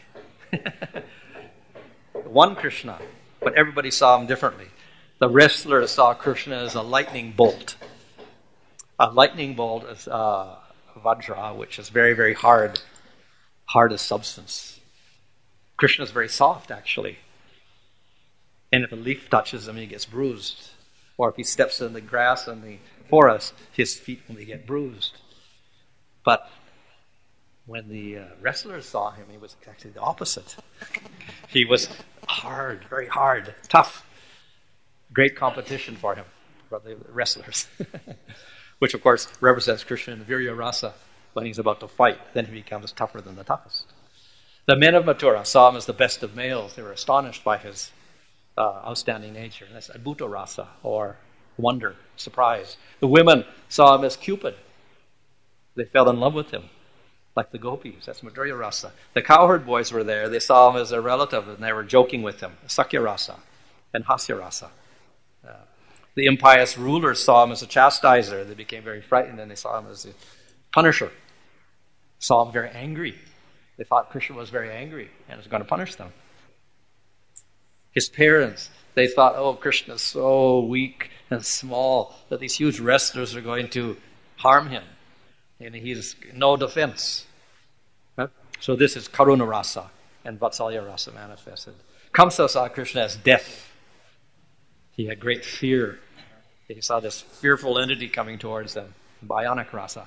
One Krishna, but everybody saw him differently. The wrestlers saw Krishna as a lightning bolt. A lightning bolt is Vajra, which is very, very hard as substance. Krishna is very soft, actually. And if a leaf touches him, he gets bruised. Or if he steps in the grass in the forest, his feet will get bruised. But when the wrestlers saw him, he was actually the opposite. He was hard, very hard, tough. Great competition for the wrestlers. Which, of course, represents Krishna and Virya Rasa, when he's about to fight. Then he becomes tougher than the toughest. The men of Mathura saw him as the best of males. They were astonished by his outstanding nature. And that's Adbhuta Rasa, or wonder, surprise. The women saw him as Cupid. They fell in love with him, like the gopis. That's Madhurya Rasa. The cowherd boys were there. They saw him as a relative, and they were joking with him. Sakya Rasa and Hasya Rasa. The impious rulers saw him as a chastiser. They became very frightened, and they saw him as a punisher. Saw him very angry. They thought Krishna was very angry and was going to punish them. His parents, they thought, oh, Krishna is so weak and small that these huge wrestlers are going to harm him. And he's no defense. So this is Karuna Rasa and Vatsalya Rasa manifested. Kamsa saw Krishna as death. He had great fear. He saw this fearful entity coming towards them. Bhayanak Rasa.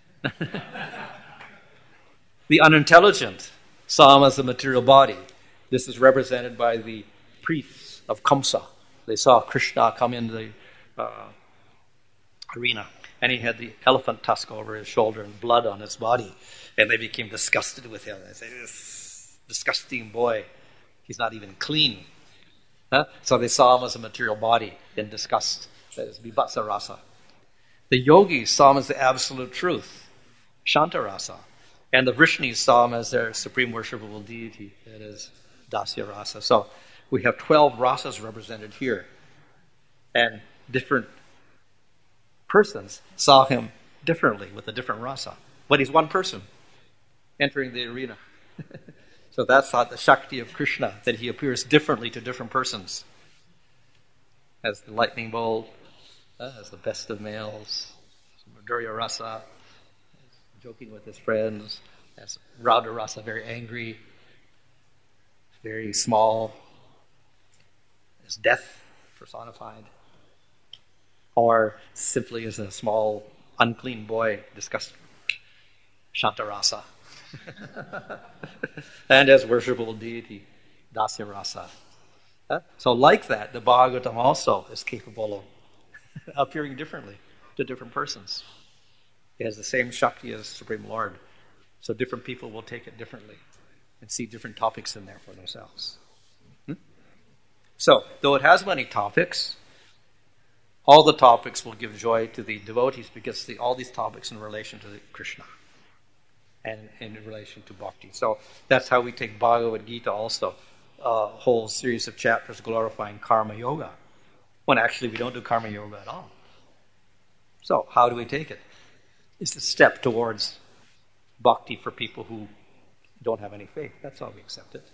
The unintelligent saw him as the material body. This is represented by the priests of Kamsa. They saw Krishna come into the arena, and he had the elephant tusk over his shoulder and blood on his body. And they became disgusted with him. They said, this disgusting boy, he's not even clean. So they saw him as a material body in disgust. That is Vibhatsa Rasa. The yogis saw him as the absolute truth, Shanta Rasa. And the Vrishnis saw him as their supreme worshipable deity, that is Dasya Rasa. So we have 12 rasas represented here. And different persons saw him differently with a different rasa. But he's one person entering the arena. So that's the Shakti of Krishna, that he appears differently to different persons. As the lightning bolt, as the best of males, Madhurya Rasa, joking with his friends, as Radha Rasa, very angry, very small, as death personified, or simply as a small, unclean boy, disgusting, Shanta Rasa, and as worshipable deity, Dasya Rasa. So like that, the Bhagavatam also is capable of appearing differently to different persons. It has the same Shakti as Supreme Lord. So different people will take it differently and see different topics in there for themselves. So, though it has many topics, all the topics will give joy to the devotees because all these topics in relation to Krishna and in relation to bhakti. So that's how we take Bhagavad Gita also, a whole series of chapters glorifying karma yoga, when actually we don't do karma yoga at all. So how do we take it? It's a step towards bhakti for people who don't have any faith. That's how we accept it.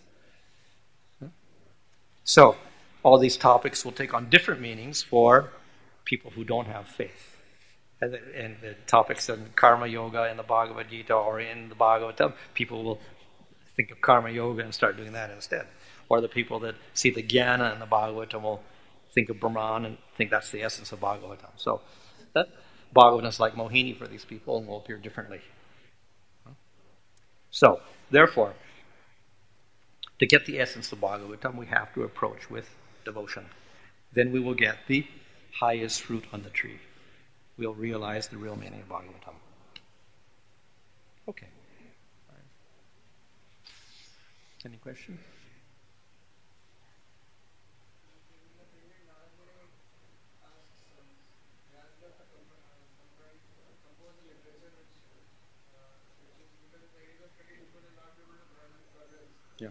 So all these topics will take on different meanings for people who don't have faith. And the topics in karma yoga in the Bhagavad Gita or in the Bhagavatam, people will think of karma yoga and start doing that instead. Or the people that see the jnana in the Bhagavatam will think of Brahman and think that's the essence of Bhagavatam. So that Bhagavatam is like Mohini for these people and will appear differently. So, therefore, to get the essence of Bhagavatam, we have to approach with devotion. Then we will get the highest fruit on the tree. We'll realize the real meaning of Bhagavatam. Okay. All right. Any questions? Yeah.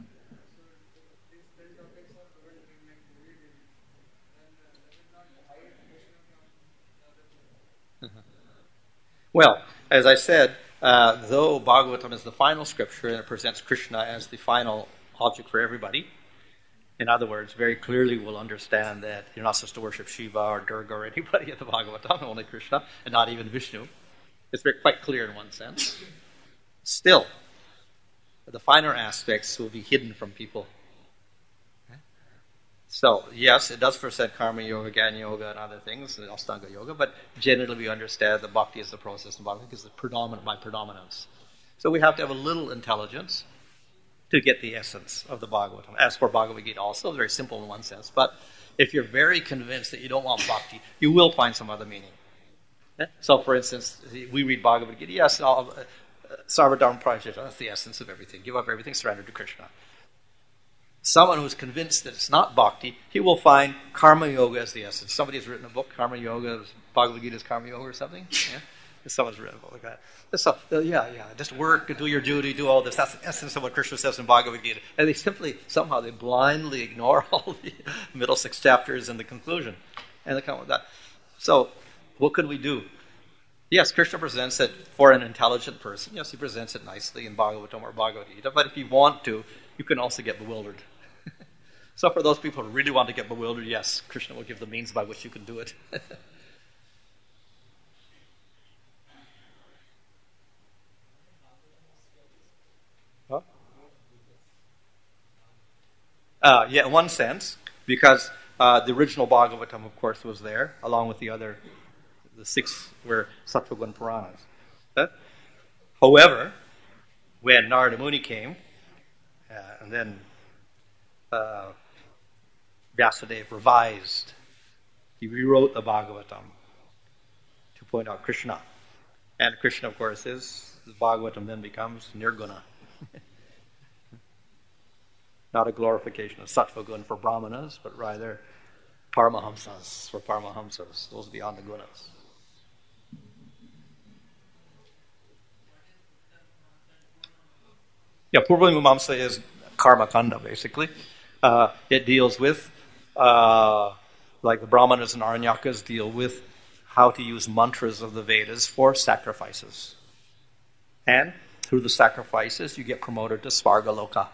Well, as I said, though Bhagavatam is the final scripture and it presents Krishna as the final object for everybody, in other words, very clearly we'll understand that you're not supposed to worship Shiva or Durga or anybody in the Bhagavatam, only Krishna, and not even Vishnu. It's quite clear in one sense. Still, the finer aspects will be hidden from people. So, yes, it does present karma yoga, jnana yoga, and other things, and Astanga yoga, but generally we understand that bhakti is the process, and bhakti is the predominant by predominance. So we have to have a little intelligence to get the essence of the Bhagavatam. As for Bhagavad Gita also, very simple in one sense, but if you're very convinced that you don't want bhakti, you will find some other meaning. So, for instance, we read Bhagavad Gita. Yes, Sarvadharma Parityajya, that's the essence of everything. Give up everything, surrender to Krishna. Someone who's convinced that it's not bhakti, he will find karma yoga as the essence. Somebody has written a book, Karma Yoga, Bhagavad Gita's Karma Yoga or something. Yeah? Someone's written a book like that. So, just work, do your duty, do all this. That's the essence of what Krishna says in Bhagavad Gita. And they blindly ignore all the middle 6 chapters and the conclusion. And they come with that. So, what could we do? Yes, Krishna presents it for an intelligent person. Yes, he presents it nicely in Bhagavatam or Bhagavad Gita. But if you want to, you can also get bewildered. So for those people who really want to get bewildered, yes, Krishna will give the means by which you can do it. Huh? In one sense, because the original Bhagavatam, of course, was there, along with the 6 were Sattvagun Puranas. However, when Narada Muni came, and then Vyasadeva revised, he rewrote the Bhagavatam to point out Krishna. And Krishna, of course, the Bhagavatam then becomes Nirguna. Not a glorification of Sattvagun for Brahmanas, but rather Paramahamsas for Paramahamsas, those beyond the gunas. Yeah, Purva Mimamsa is Karma Kanda, basically. It deals with, like the Brahmanas and Aranyakas deal with how to use mantras of the Vedas for sacrifices. And through the sacrifices, you get promoted to Svargaloka.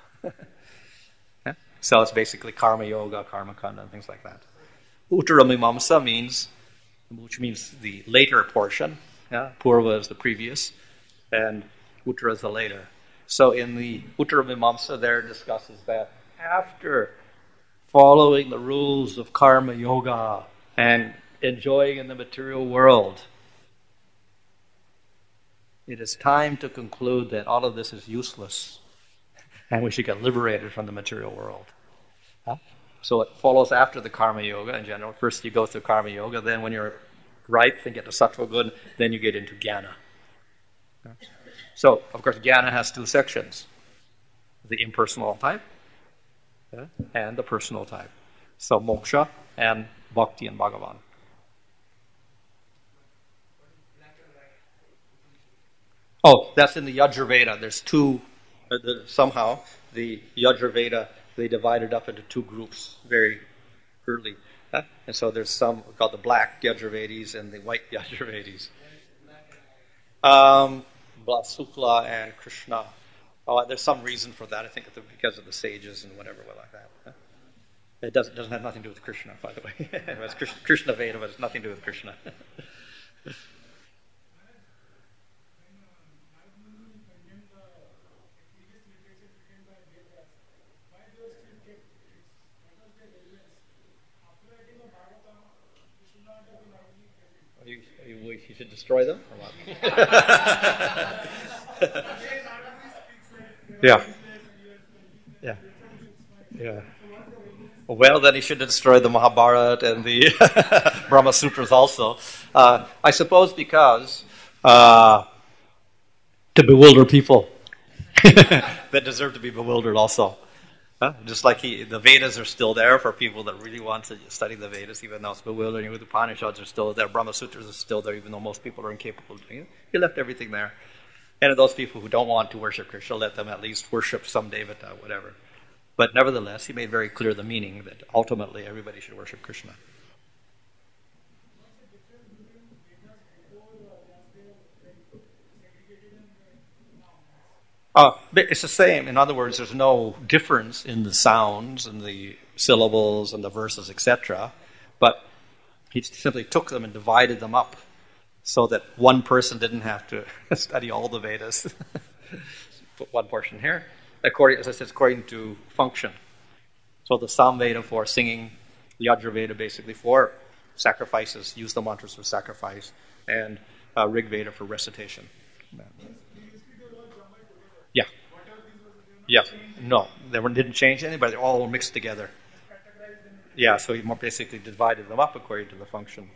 So it's basically Karma Yoga, Karma Kanda, and things like that. Uttara Mimamsa which means the later portion. Yeah? Purva is the previous, and Uttara is the later. So in the Uttara Mimamsa, there discusses that after following the rules of Karma Yoga and enjoying in the material world, it is time to conclude that all of this is useless and we should get liberated from the material world. So it follows after the Karma Yoga in general. First you go through Karma Yoga, then when you're ripe and get to Sattva Gun, then you get into Jnana. So, of course, Jnana has 2 sections. The impersonal type and the personal type. So moksha and bhakti and Bhagavan. Oh, that's in the Yajurveda. There's 2, somehow, the Yajurveda, they divided up into 2 groups very early. And so there's some called the black Yajurvedis and the white Yajurvedis. Sukla and Krishna. Oh, there's some reason for that. I think it's because of the sages and whatever like that. It doesn't have nothing to do with Krishna, by the way. It's Krishna Veda, but it's nothing to do with Krishna. You should destroy them? Or what? Yeah. Well, then he should destroy the Mahabharata and the Brahma Sutras also. I suppose because to bewilder people that deserve to be bewildered also. Just like the Vedas are still there for people that really want to study the Vedas, even though it's bewildering. The Upanishads are still there. Brahma Sutras are still there, even though most people are incapable of doing it. He left everything there. And those people who don't want to worship Krishna, let them at least worship some devata, whatever. But nevertheless, he made very clear the meaning that ultimately everybody should worship Krishna. It's the same. In other words, there's no difference in the sounds and the syllables and the verses, etc. But he simply took them and divided them up so that one person didn't have to study all the Vedas. Put one portion here. As I said, according to function. So the Samveda for singing, the Yajurveda basically for sacrifices, use the mantras for sacrifice, and Rig Veda for recitation. Yeah. Yeah. No, they didn't change anything, but they all mixed together. Yeah, so he more basically divided them up according to the function.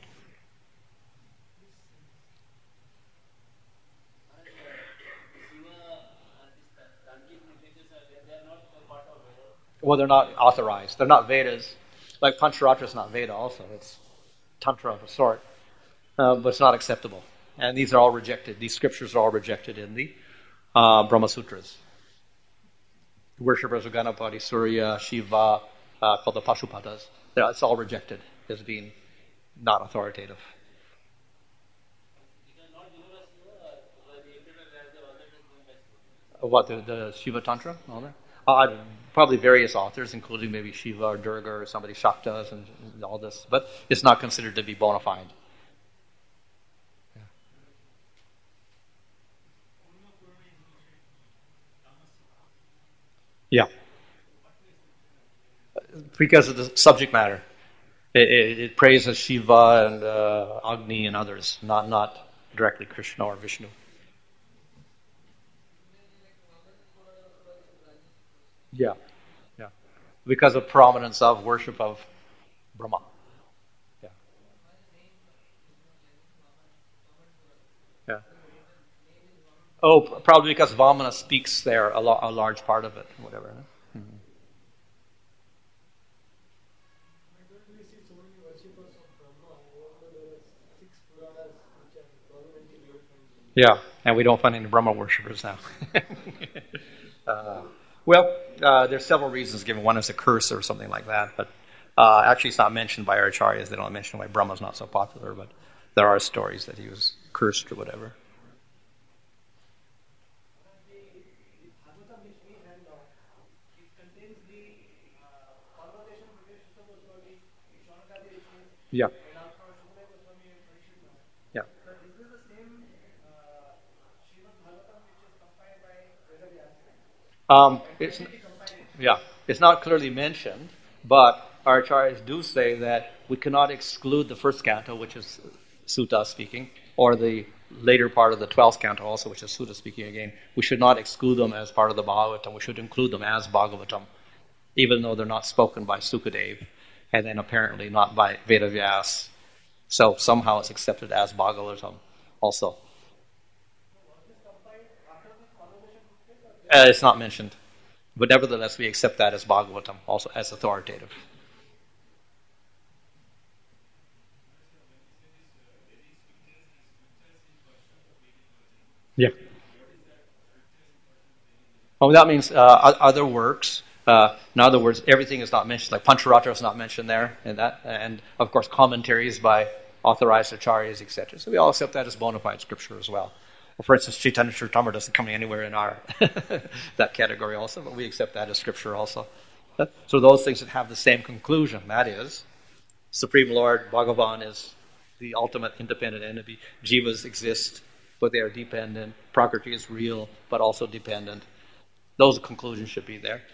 Well, they're not authorized. They're not Vedas. Like Pancharatra is not Veda also. It's Tantra of a sort. But it's not acceptable. And these are all rejected. These scriptures are all rejected in the Brahma Sutras. Worshippers of Ganapati, Surya, Shiva, called the Pashupatas. It's all rejected as being not authoritative. What, the Shiva Tantra? All that? Probably various authors, including maybe Shiva or Durga or somebody, Shaktas and all this. But it's not considered to be bona fide. Yeah. Because of the subject matter. It praises Shiva and Agni and others, not directly Krishna or Vishnu. Yeah, yeah. Because of prominence of worship of Brahma. Yeah, yeah. Oh, probably because Vamana speaks there a large part of it, whatever. Mm-hmm. Yeah, and we don't find any Brahma worshippers now. uh, there's several reasons given. One is a curse or something like that, but actually it's not mentioned by our acharyas. They don't mention why Brahma's not so popular, but there are stories that he was cursed or whatever. Yeah. Yeah. It's yeah, it's not clearly mentioned, but our acharyas do say that we cannot exclude the first canto, which is Sutta speaking, or the later part of the 12th canto also, which is Sutta speaking again. We should not exclude them as part of the Bhagavatam. We should include them as Bhagavatam, even though they're not spoken by Sukadev, and then apparently not by Vedavyas. So somehow it's accepted as Bhagavatam also. It's not mentioned. But nevertheless, we accept that as Bhagavatam, also as authoritative. Yeah. Oh, that means other works. In other words, everything is not mentioned. Like Pancharatra is not mentioned there, and of course commentaries by authorized acharyas, etc. So we all accept that as bona fide scripture as well. Well, for instance, Chaitanya Charitamrita doesn't come anywhere in our that category also, but we accept that as scripture also. So those things that have the same conclusion, that is, Supreme Lord Bhagavan is the ultimate independent entity. Jivas exist, but they are dependent. Prakriti is real, but also dependent. Those conclusions should be there.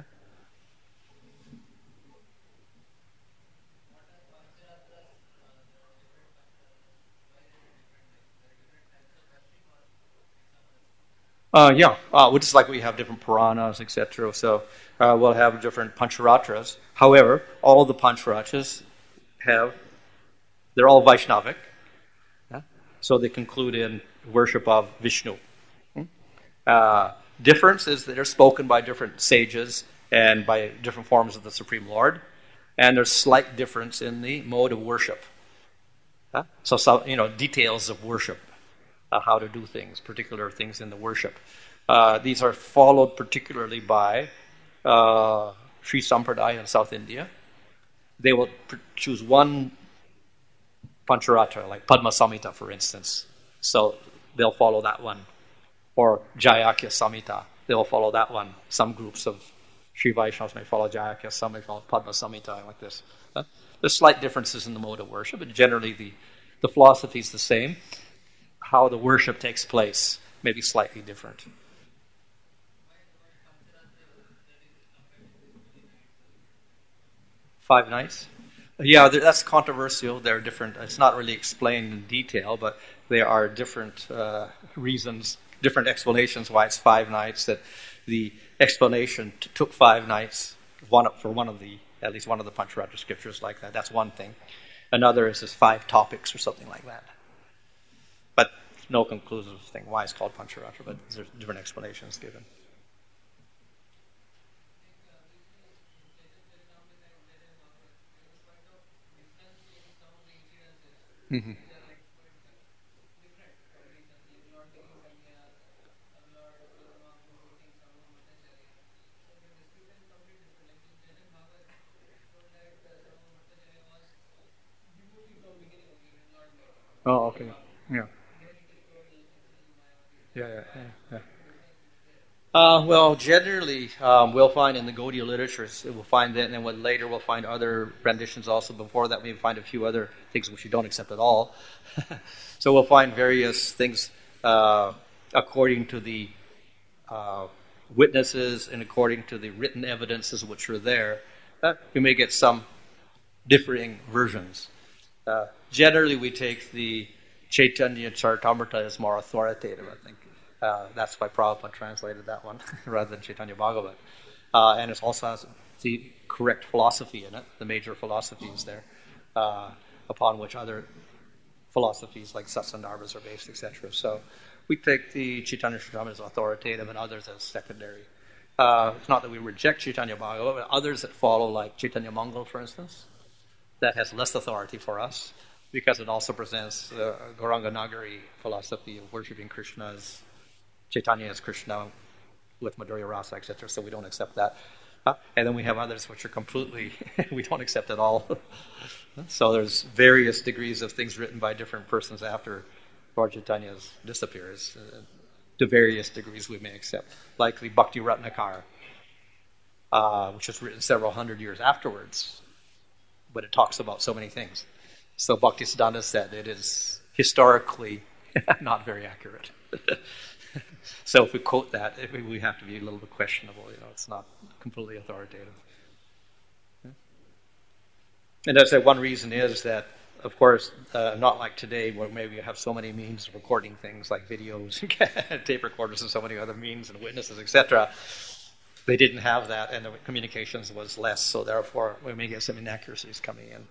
Yeah, just like we have different Puranas, etc. So we'll have different Pancharatras. However, all the Pancharatras have, they're all Vaishnavic. Yeah? So they conclude in worship of Vishnu. Uh, Difference is that they're spoken by different sages and by different forms of the Supreme Lord. And there's slight difference in the mode of worship. Huh? So, details of worship, how to do things, particular things in the worship. These are followed particularly by Sri Sampradaya in South India. They will choose one Pancharatra, like Padma Samhita, for instance. So they'll follow that one. Or Jayakya Samhita, they will follow that one. Some groups of Sri Vaishnavas may follow Jayakya, some may follow Padma Samhita, like this. There's slight differences in the mode of worship, but generally the philosophy is the same. How the worship takes place may be slightly different. 5 nights? Yeah, that's controversial. There are different, it's not really explained in detail, but there are different reasons, different explanations why it's 5 nights. That the explanation took 5 nights, for one of the, at least one of the Pancharatra scriptures like that. That's one thing. Another is just 5 topics or something like that. But no conclusive thing why it's called Pancharatra, but there's different explanations given. Mm-hmm. Oh, okay. Yeah. Yeah, yeah, yeah. Yeah. Well, generally, we'll find in the Gaudiya literatures, we'll find that, and then later we'll find other renditions also. Before that, we find a few other things which we don't accept at all. So we'll find various things according to the uh, witnesses and according to the written evidences which are there. We may get some differing versions. Generally, we take the Chaitanya Charitamrita as more authoritative, I think. That's why Prabhupada translated that one rather than Chaitanya Bhagavat. And it also has the correct philosophy in it, the major philosophies there, upon which other philosophies like Satsandarbhas are based, etc. So we take the Chaitanya Charitamrita as authoritative and others as secondary. It's not that we reject Chaitanya Bhagavat, but others that follow, like Chaitanya Mangal, for instance, that has less authority for us because it also presents the Gauranga Nagari philosophy of worshipping Krishna as Chaitanya as Krishna with Madhurya Rasa, etc. So we don't accept that. And then we have others which are completely, we don't accept at all. So there's various degrees of things written by different persons after Lord Chaitanya's disappears. To various degrees we may accept. Like the Bhakti Ratnakar, which was written several hundred years afterwards, but it talks about so many things. So Bhaktisiddhanta said it is historically not very accurate. So if we quote that, we have to be a little bit questionable. It's not completely authoritative. And as I say, one reason is that, of course, not like today where maybe you have so many means of recording things like videos, tape recorders, and so many other means and witnesses, etc. They didn't have that, and the communications was less, so therefore we may get some inaccuracies coming in.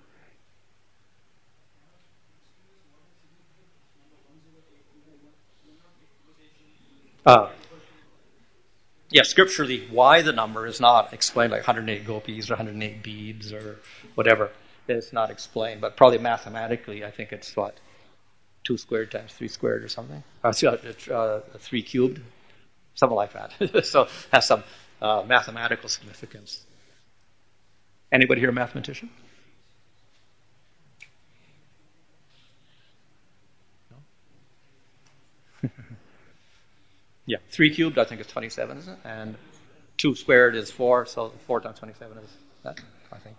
Yeah, scripturally, why the number is not explained, like 108 gopis or 108 beads or whatever. It's not explained, but probably mathematically, I think it's 2 squared times 3 squared or something. 3 cubed, something like that. So it has some mathematical significance. Anybody here a mathematician? No? Yeah, 3 cubed, I think, is 27, isn't it? And 2 squared is 4, so 4 times 27 is that, I think.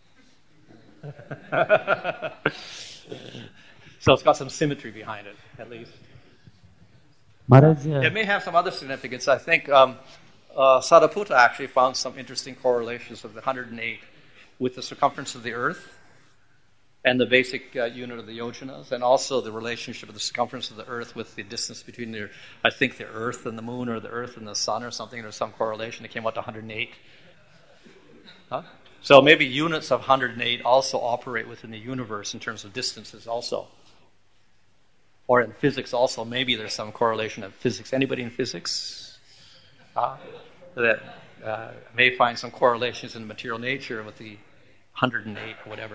So it's got some symmetry behind it, at least. Maharaj, It may have some other significance. I think Sariputta actually found some interesting correlations of the 108 with the circumference of the Earth and the basic unit of the yojanas, and also the relationship of the circumference of the Earth with the distance between the Earth and the Moon, or the Earth and the Sun, or something. There's some correlation. It came out to 108. Huh? So maybe units of 108 also operate within the universe in terms of distances also. Or in physics also, maybe there's some correlation of physics. Anybody in physics? That may find some correlations in material nature with the 108 or whatever.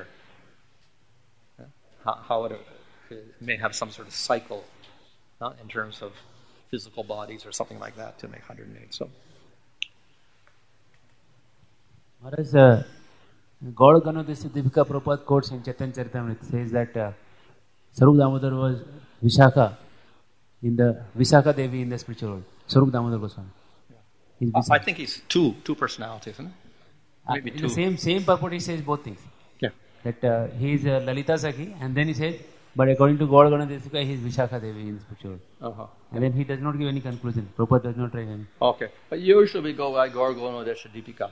How it may have some sort of cycle in terms of physical bodies or something like that to make 108. So, Maharaj, Gaur Ganodesha Dipika Prabhupada quotes in Chaitanya Charitamrita says that Sarup Damodar was Vishaka Devi in the spiritual world. Sarup Damodar Goswami. I think he's two personalities, isn't it? Maybe two. The same purport he says both things. Yeah. That he is Lalita Sakhi, and then he says, but according to Gaur Ganodesha, he is Vishaka Devi in the spiritual world. Uh-huh. And then he does not give any conclusion. Prabhupada does not try any. Okay. But usually we go by Gaur Ganodesha Dipika.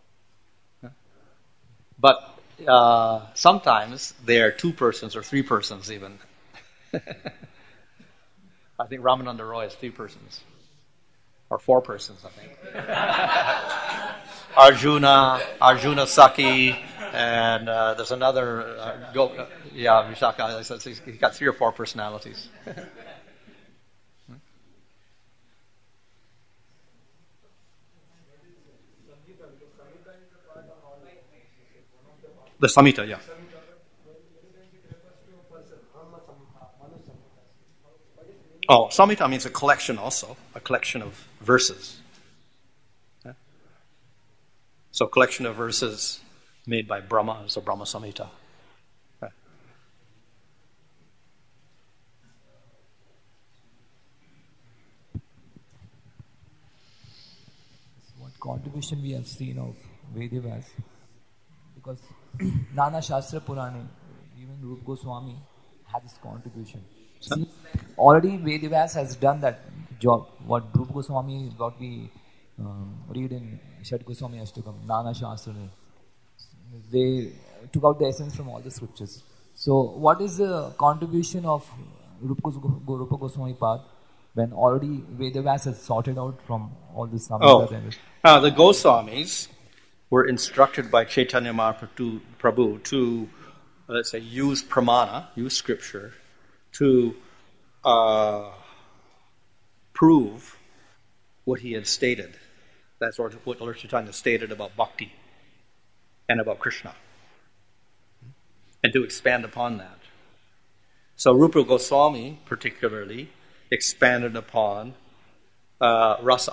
But sometimes they are 2 persons or 3 persons even. I think Ramananda Roy is 3 persons. Or 4 persons, I think. Arjuna Saki, and there's another, Vishaka. He's got 3 or 4 personalities. The Samhita, yeah. Oh, Samhita means a collection also, a collection of verses. Yeah? So collection of verses made by Brahma is a Brahma Samhita. Yeah. What contribution we have seen of Vedavas, because Nana Shastra Purani, even Rupa Goswami had this contribution. See, already Vedavas has done that job. What Rupa Goswami, what we read in Shat Goswami Ashtakam, Nana Shastra, they took out the essence from all the scriptures. So, what is the contribution of Rupa Goswami path when already Vedavas has sorted out from all this Samhita? The Goswamis were instructed by Chaitanya Mahaprabhu to, let's say, use pramana, use scripture, to prove what he had stated. That's what Lord Chaitanya stated about bhakti and about Krishna, and to expand upon that. So Rupa Goswami particularly expanded upon rasa,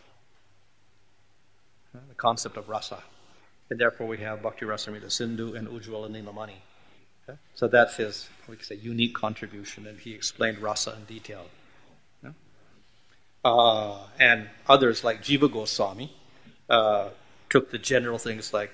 the concept of rasa. And therefore we have Bhakti Rasamrita Sindhu and Ujjwala Nilamani. Okay? So that's his, we could say, unique contribution, and he explained rasa in detail. And others like Jiva Goswami took the general things like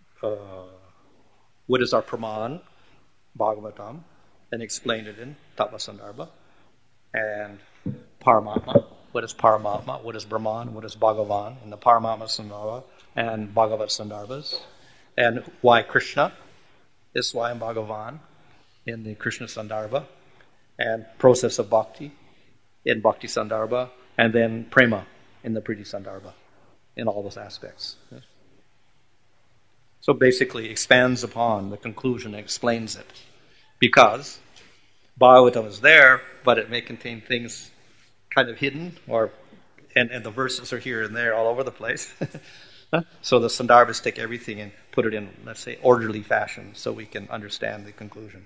what is our Praman, Bhagavatam, and explained it in Tattva Sandarbha. And Paramatma, what is Paramatma, what is Brahman, what is Bhagavan, in the Paramatma Sandarbha and Bhagavat Sandarbhas. And why Krishna is Swayam Bhagavan in the Krishna Sandarbha, and process of bhakti in Bhakti Sandarbha, and then Prema in the Priti Sandarbha, in all those aspects. Yes. So basically expands upon the conclusion and explains it. Because Bhagavatam is there, but it may contain things kind of hidden, and the verses are here and there all over the place. So the Sandarbhas take everything and put it in, let's say, orderly fashion so we can understand the conclusion.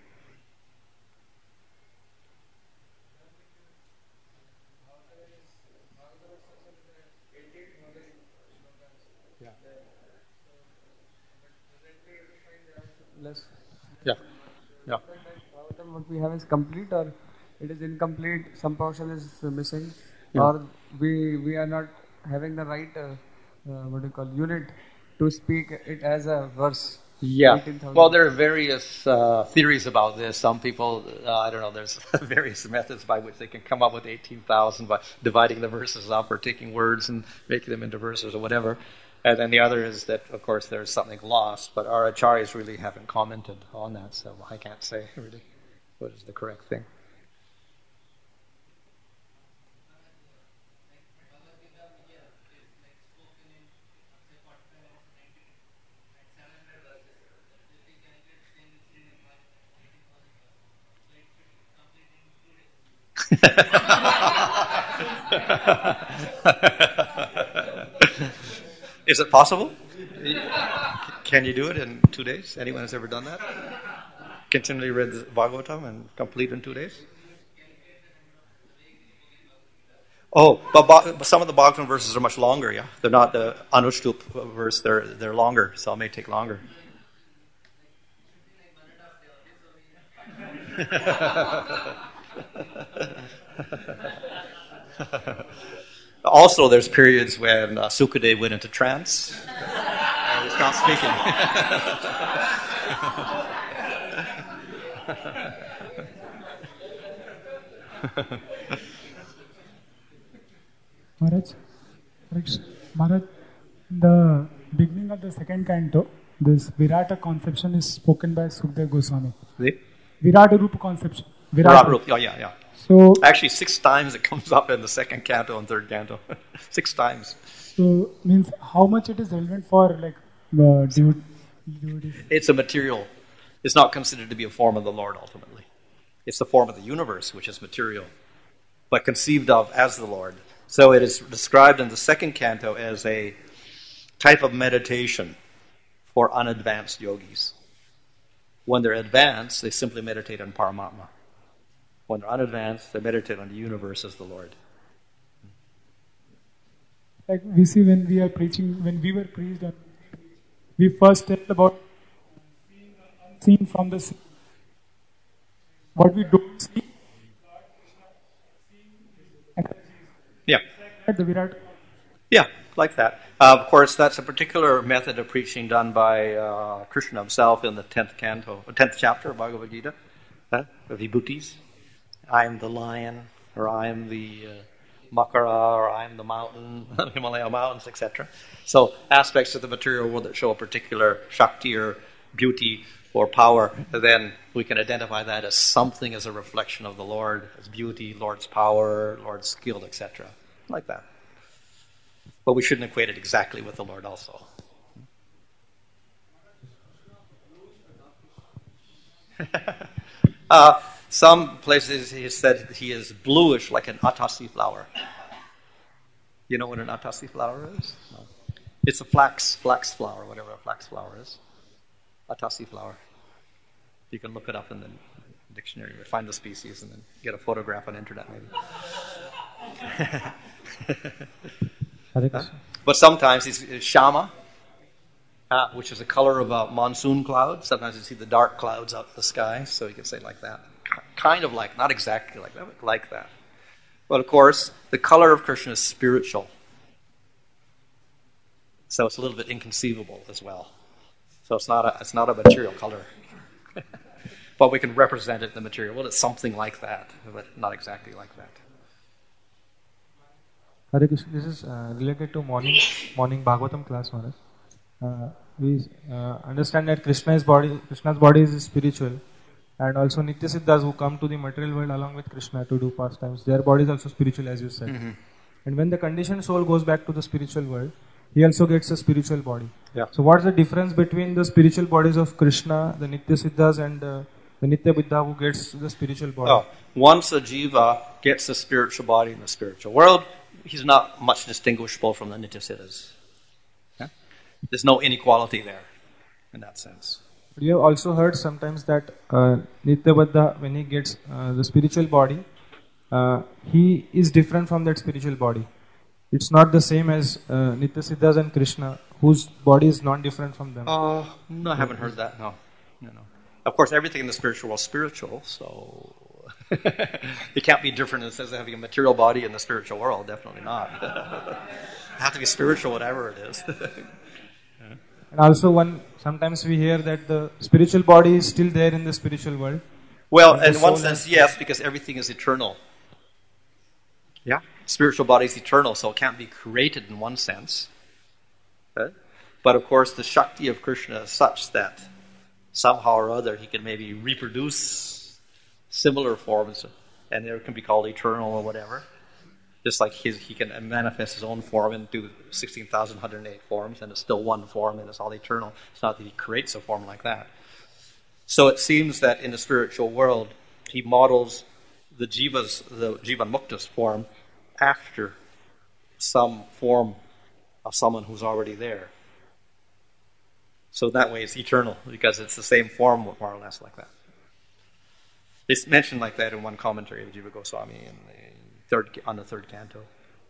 Yeah. What we have is complete, or it is incomplete, some portion is missing, or we are not having the right unit to speak it as a verse. Yeah. Well, there are various theories about this. Some people, I don't know, there's various methods by which they can come up with 18,000 by dividing the verses up or taking words and making them into verses or whatever. And then the other is that, of course, there's something lost, but our acharyas really haven't commented on that, so I can't say really what is the correct thing. Is it possible? Can you do it in 2 days? Anyone has ever done that? Continually read the Bhagavatam and complete in 2 days? Oh, but some of the Bhagavatam verses are much longer, yeah? They're not the Anushtup verse, they're longer, so it may take longer. Also, there's periods when Sukadev went into trance and he stopped speaking. Maharaj, in the beginning of the second canto, this Virata conception is spoken by Sukdev Goswami. The? Virata Rupa conception. Virata Rupa, yeah. So, actually, 6 times it comes up in the second canto and third canto. 6 times. So, means how much it is relevant for devotees? It's a material. It's not considered to be a form of the Lord ultimately. It's the form of the universe, which is material, but conceived of as the Lord. So it is described in the second canto as a type of meditation for unadvanced yogis. When they're advanced, they simply meditate on Paramatma. When they're unadvanced, they meditate on the universe as the Lord. Like we see when we are preaching, when we were preached, we first tell about seeing the unseen from the seen. What we don't see, and Yeah. the Virat. Yeah, like that. Of course, that's a particular method of preaching done by Krishna himself in the 10th chapter of Bhagavad Gita, the Vibhutis. I am the lion, or I am the Makara, or I am the mountain, Himalaya mountains, etc. So aspects of the material world that show a particular Shakti or beauty or power, then we can identify that as something as a reflection of the Lord, as beauty, Lord's power, Lord's skill, etc. Like that. But we shouldn't equate it exactly with the Lord also. Some places he said he is bluish like an atasi flower. You know what an atasi flower is? No. It's a flax flower, whatever a flax flower is. Atasi flower. You can look it up in the dictionary, find the species, and then get a photograph on the internet maybe. But sometimes he's shama, which is a color of a monsoon cloud. Sometimes you see the dark clouds out in the sky, so you can say like that. Kind of like, not exactly like that, but like that. But of course, the color of Krishna is spiritual. So it's a little bit inconceivable as well. So it's not a material color. But we can represent it in the material. Well, it's something like that, but not exactly like that. Hare Krishna, this is related to morning Bhagavatam class, Maharaj. We understand that Krishna's body is spiritual, and also Nitya Siddhas who come to the material world along with Krishna to do pastimes, their body is also spiritual, as you said. Mm-hmm. And when the conditioned soul goes back to the spiritual world, he also gets a spiritual body. Yeah. So what's the difference between the spiritual bodies of Krishna, the Nitya Siddhas, and the Nitya Buddha who gets the spiritual body? Once a jiva gets a spiritual body in the spiritual world, he's not much distinguishable from the Nitya Siddhas. Yeah? There's no inequality there in that sense. You have also heard sometimes that Nitya Buddha, when he gets the spiritual body, he is different from that spiritual body. It's not the same as Nitya Siddhas and Krishna, whose body is non-different from them. No, I haven't heard that, no. Of course, everything in the spiritual world is spiritual, so it can't be different in the sense of having a material body in the spiritual world, definitely not. It has to be spiritual, whatever it is. And also, sometimes we hear that the spiritual body is still there in the spiritual world. Well, in one sense, yes, because everything is eternal. Yeah, spiritual body is eternal, so it can't be created in one sense. But of course, the Shakti of Krishna is such that somehow or other he can maybe reproduce similar forms, and they can be called eternal or whatever. Just like he can manifest his own form and do 16,108 forms, and it's still one form, and it's all eternal. It's not that he creates a form like that. So it seems that in the spiritual world, he models the Jivan Mukta's form after some form of someone who's already there. So that way it's eternal, because it's the same form, more or less, like that. It's mentioned like that in one commentary of Jiva Goswami on the third canto.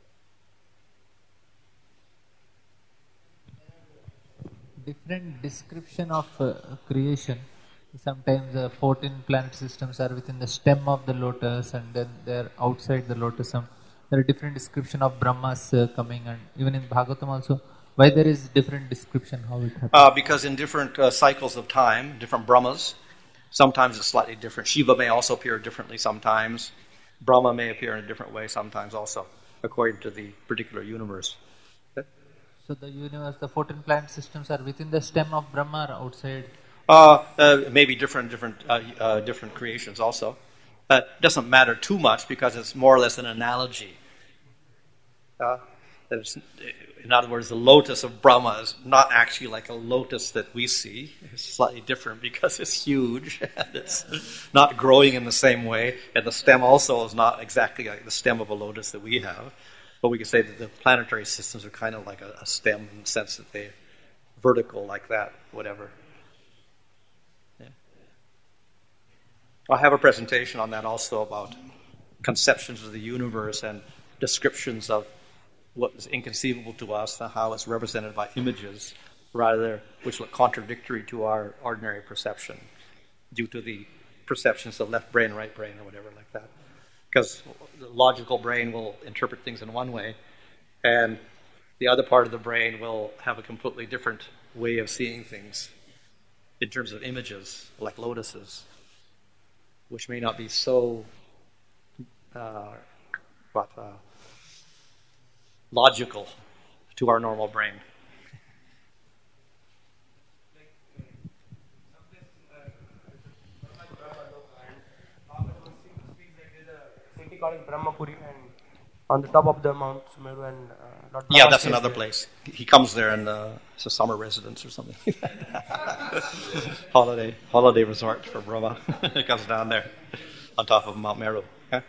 Different description of creation. Sometimes 14 planet systems are within the stem of the lotus, and then they're outside the lotus. There are different description of Brahmas coming, and even in Bhagavatam also. Why there is different description how it happens? Because in different cycles of time, different Brahmas, sometimes it's slightly different. Shiva may also appear differently sometimes. Brahma may appear in a different way sometimes also, according to the particular universe. Okay? So the universe, the 14 planet systems are within the stem of Brahma or outside? Maybe different creations also. It doesn't matter too much because it's more or less an analogy. In other words, the lotus of Brahma is not actually like a lotus that we see. It's slightly different because it's huge and it's not growing in the same way. And the stem also is not exactly like the stem of a lotus that we have. But we can say that the planetary systems are kind of like a stem in the sense that they're vertical like that, whatever. Yeah. I have a presentation on that also about conceptions of the universe and descriptions of what is inconceivable to us and how it's represented by images, rather which look contradictory to our ordinary perception due to the perceptions of left brain, right brain, or whatever like that. Because the logical brain will interpret things in one way, and the other part of the brain will have a completely different way of seeing things in terms of images, like lotuses, which may not be so logical to our normal brain. Called Brahmapuri, and on the top of the Mount Sumeru, and Lord Brahma Yeah, that's stays another there. place. He comes there and it's a summer residence or something. holiday resort for Brahma. He comes down there on top of Mount Meru. Okay?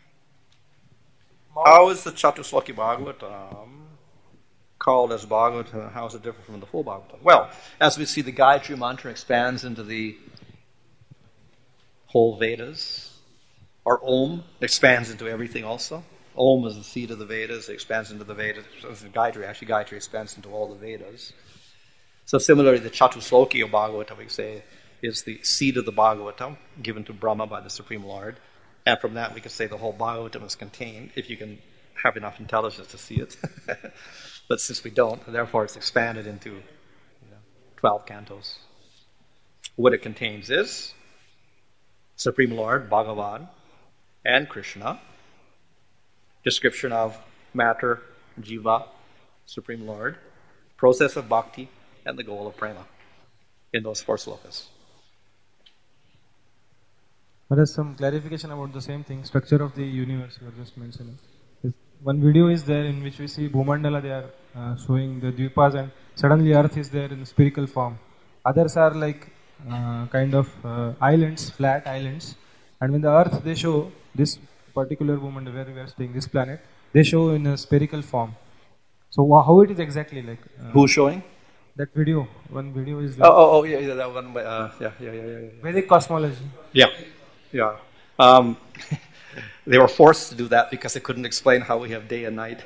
How is the Chatusloki Bhagavatam called as Bhagavatam? How is it different from the full Bhagavatam? Well, as we see, the Gayatri Mantra expands into the whole Vedas. Or Om expands into everything also. Om is the seed of the Vedas. It expands into the Vedas. Gayatri expands into all the Vedas. So similarly, the Chatusloki of Bhagavatam, we say, is the seed of the Bhagavatam given to Brahma by the Supreme Lord. And from that, we can say the whole Bhagavatam is contained, if you can have enough intelligence to see it. But since we don't, therefore it's expanded into 12 cantos. What it contains is Supreme Lord, Bhagavan, and Krishna, description of matter, jiva, Supreme Lord, process of bhakti, and the goal of prema in those 4 slokas. There is some clarification about the same thing, structure of the universe you were just mentioning. One video is there in which we see Bhumandala, they are showing the Dvipas, and suddenly Earth is there in spherical form. Others are like kind of islands, flat islands, and when the Earth they show this particular Bhumandala where we are staying, this planet, they show in a spherical form. So how it is exactly like? Who's showing? That video. One video is there. Yeah, that one. Yeah. Vedic cosmology. Yeah. They were forced to do that because they couldn't explain how we have day and night.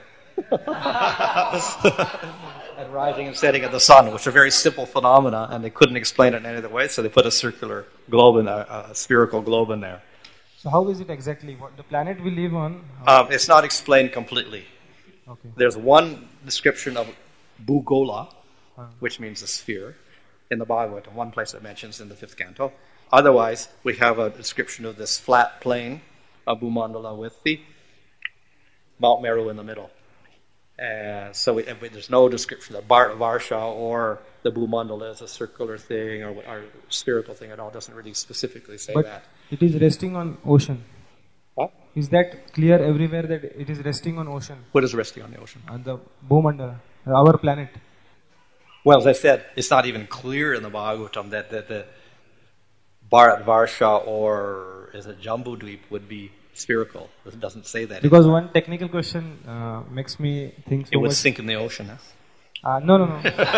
And rising and setting of the sun, which are very simple phenomena, and they couldn't explain it in any other way, so they put a circular globe in a spherical globe in there. So how is it exactly? What the planet we live on? It's not explained completely. Okay. There's one description of Bhugola, which means a sphere, in the Bhagavatam, one place it mentions in the 5th canto. Otherwise, we have a description of this flat plane of Bhumandala with the Mount Meru in the middle. So there's no description of Varsha or the Bhumandala as a circular thing or spherical thing at all. It doesn't really specifically say but that. It is resting on ocean. What? Is that clear everywhere that it is resting on ocean? What is resting on the ocean? On the Bhumandala, our planet. Well, as I said, it's not even clear in the Bhagavatam that the Bharat Varsha or is it Jambudvip would be spherical. It doesn't say that. Because one technical question makes me think so it would much. sink in the ocean, huh? No.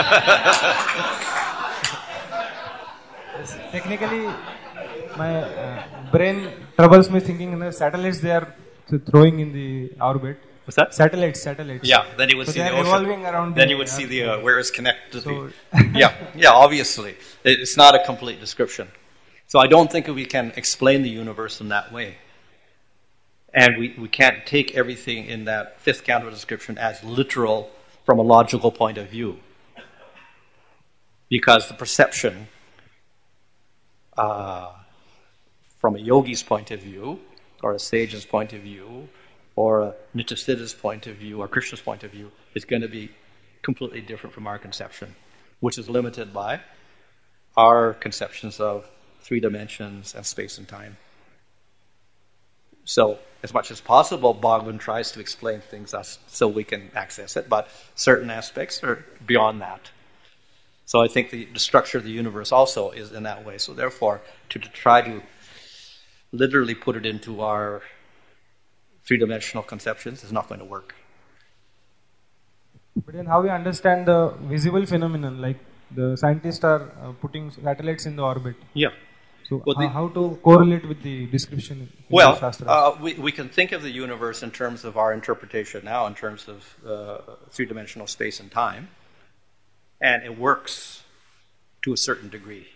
Technically, my brain troubles me thinking the satellites they are throwing in the orbit. What's that? Satellites. Yeah, then you would So see they the are ocean. revolving around Then the you would see Earth. the where it's connected to So- yeah, obviously. It's not a complete description. So I don't think we can explain the universe in that way. And we can't take everything in that 5th canto description as literal from a logical point of view. Because the perception from a yogi's point of view, or a sage's point of view, or a Nityasiddha's point of view, or Krishna's point of view, is going to be completely different from our conception, which is limited by our conceptions of 3 dimensions and space and time. So, as much as possible, Bhagavan tries to explain things so we can access it, but certain aspects are beyond that. So I think the structure of the universe also is in that way. So therefore, to try to literally put it into our 3-dimensional conceptions is not going to work. But then how we understand the visible phenomenon, like the scientists are putting satellites in the orbit. Yeah. So Well, how to correlate with the description in the Well, Shastras? we can think of the universe in terms of our interpretation now, in terms of three-dimensional space and time, and it works to a certain degree.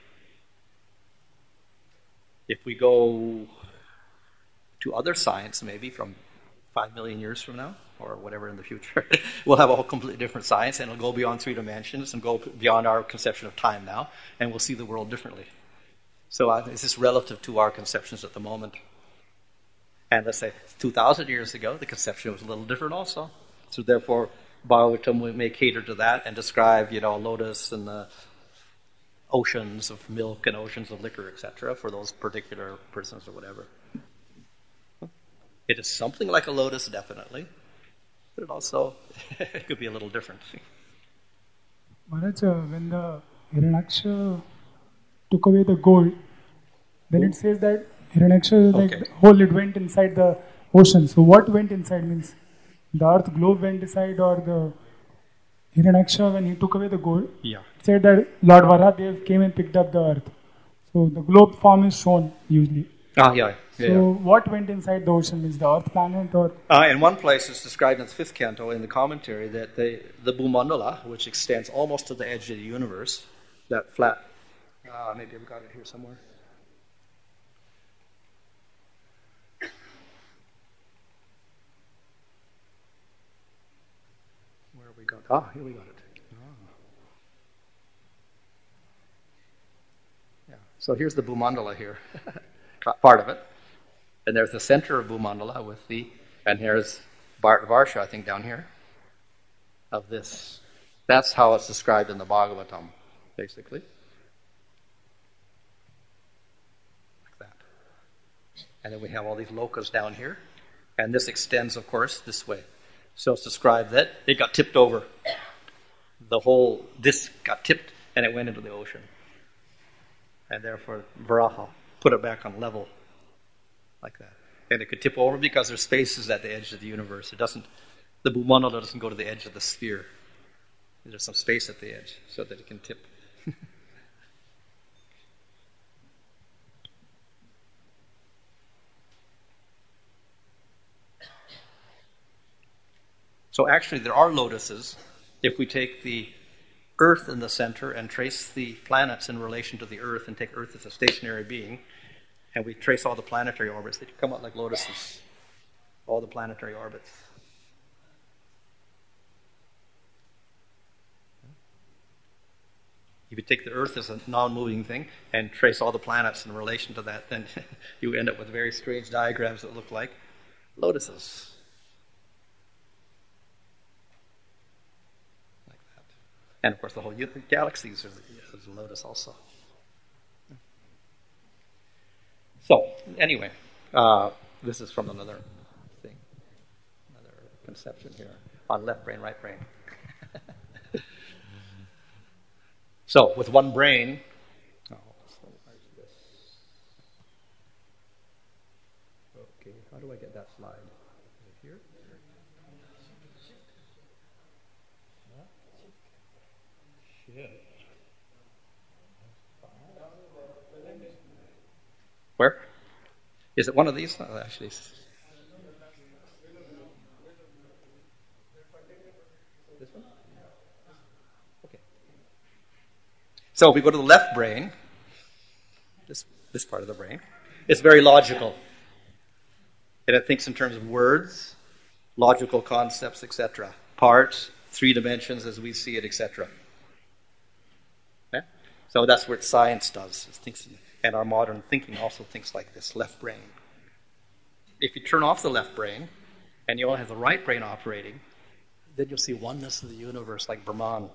If we go to other science, maybe from 5 million years from now, or whatever in the future, we'll have a whole completely different science, and it'll go beyond 3 dimensions and go beyond our conception of time now, and we'll see the world differently. So this is relative to our conceptions at the moment. And let's say 2,000 years ago, the conception was a little different also. So therefore, Bhagavatam may cater to that and describe, a lotus and the oceans of milk and oceans of liquor, etc., for those particular persons or whatever. It is something like a lotus, definitely, but it also it could be a little different. Maharaj, when the Hiranyaksha took away the gold, then it says that Hiranyaksha, the whole, it went inside the ocean. So what went inside means the earth globe went inside, or the Hiranyaksha, when he took away the gold, Yeah. it said that Lord Varahadev came and picked up the earth. So the globe form is shown usually. Yeah. So what went inside the ocean means the earth planet, or? In one place, it's described in the 5th canto in the commentary that the Bhumandala, which extends almost to the edge of the universe, that flat, maybe I've got it here somewhere. Where have we got? Here we got it. Yeah. So here's the Bhumandala here, part of it. And there's the center of Bhumandala and here's Varsha, I think, down here, of this. That's how it's described in the Bhagavatam, basically. Like that. And then we have all these lokas down here. And this extends, of course, this way. So it's described that it got tipped over. This got tipped and it went into the ocean. And therefore, Varaha put it back on level. Like that. And it could tip over because there's spaces at the edge of the universe. The Bhumandala doesn't go to the edge of the sphere. There's some space at the edge so that it can tip. So actually there are lotuses. If we take the Earth in the center and trace the planets in relation to the Earth and take Earth as a stationary being, and we trace all the planetary orbits, they come out like lotuses, all the planetary orbits. If you take the Earth as a non-moving thing and trace all the planets in relation to that, then you end up with very strange diagrams that look like lotuses. Like that. And of course the whole galaxies is a lotus also. So, anyway, this is from another thing, another conception here on left brain, right brain. So, with one brain, where's this? Okay, how do I get that slide? Is it here? Shit. Where? Is it one of these? Oh, actually. This one? Okay. So if we go to the left brain, this part of the brain, it's very logical. And it thinks in terms of words, logical concepts, etc. Parts, 3 dimensions as we see it, etc. Okay? So that's what science does. It thinks. And our modern thinking also thinks like this, left brain. If you turn off the left brain, and you only have the right brain operating, then you'll see oneness of the universe like Brahman.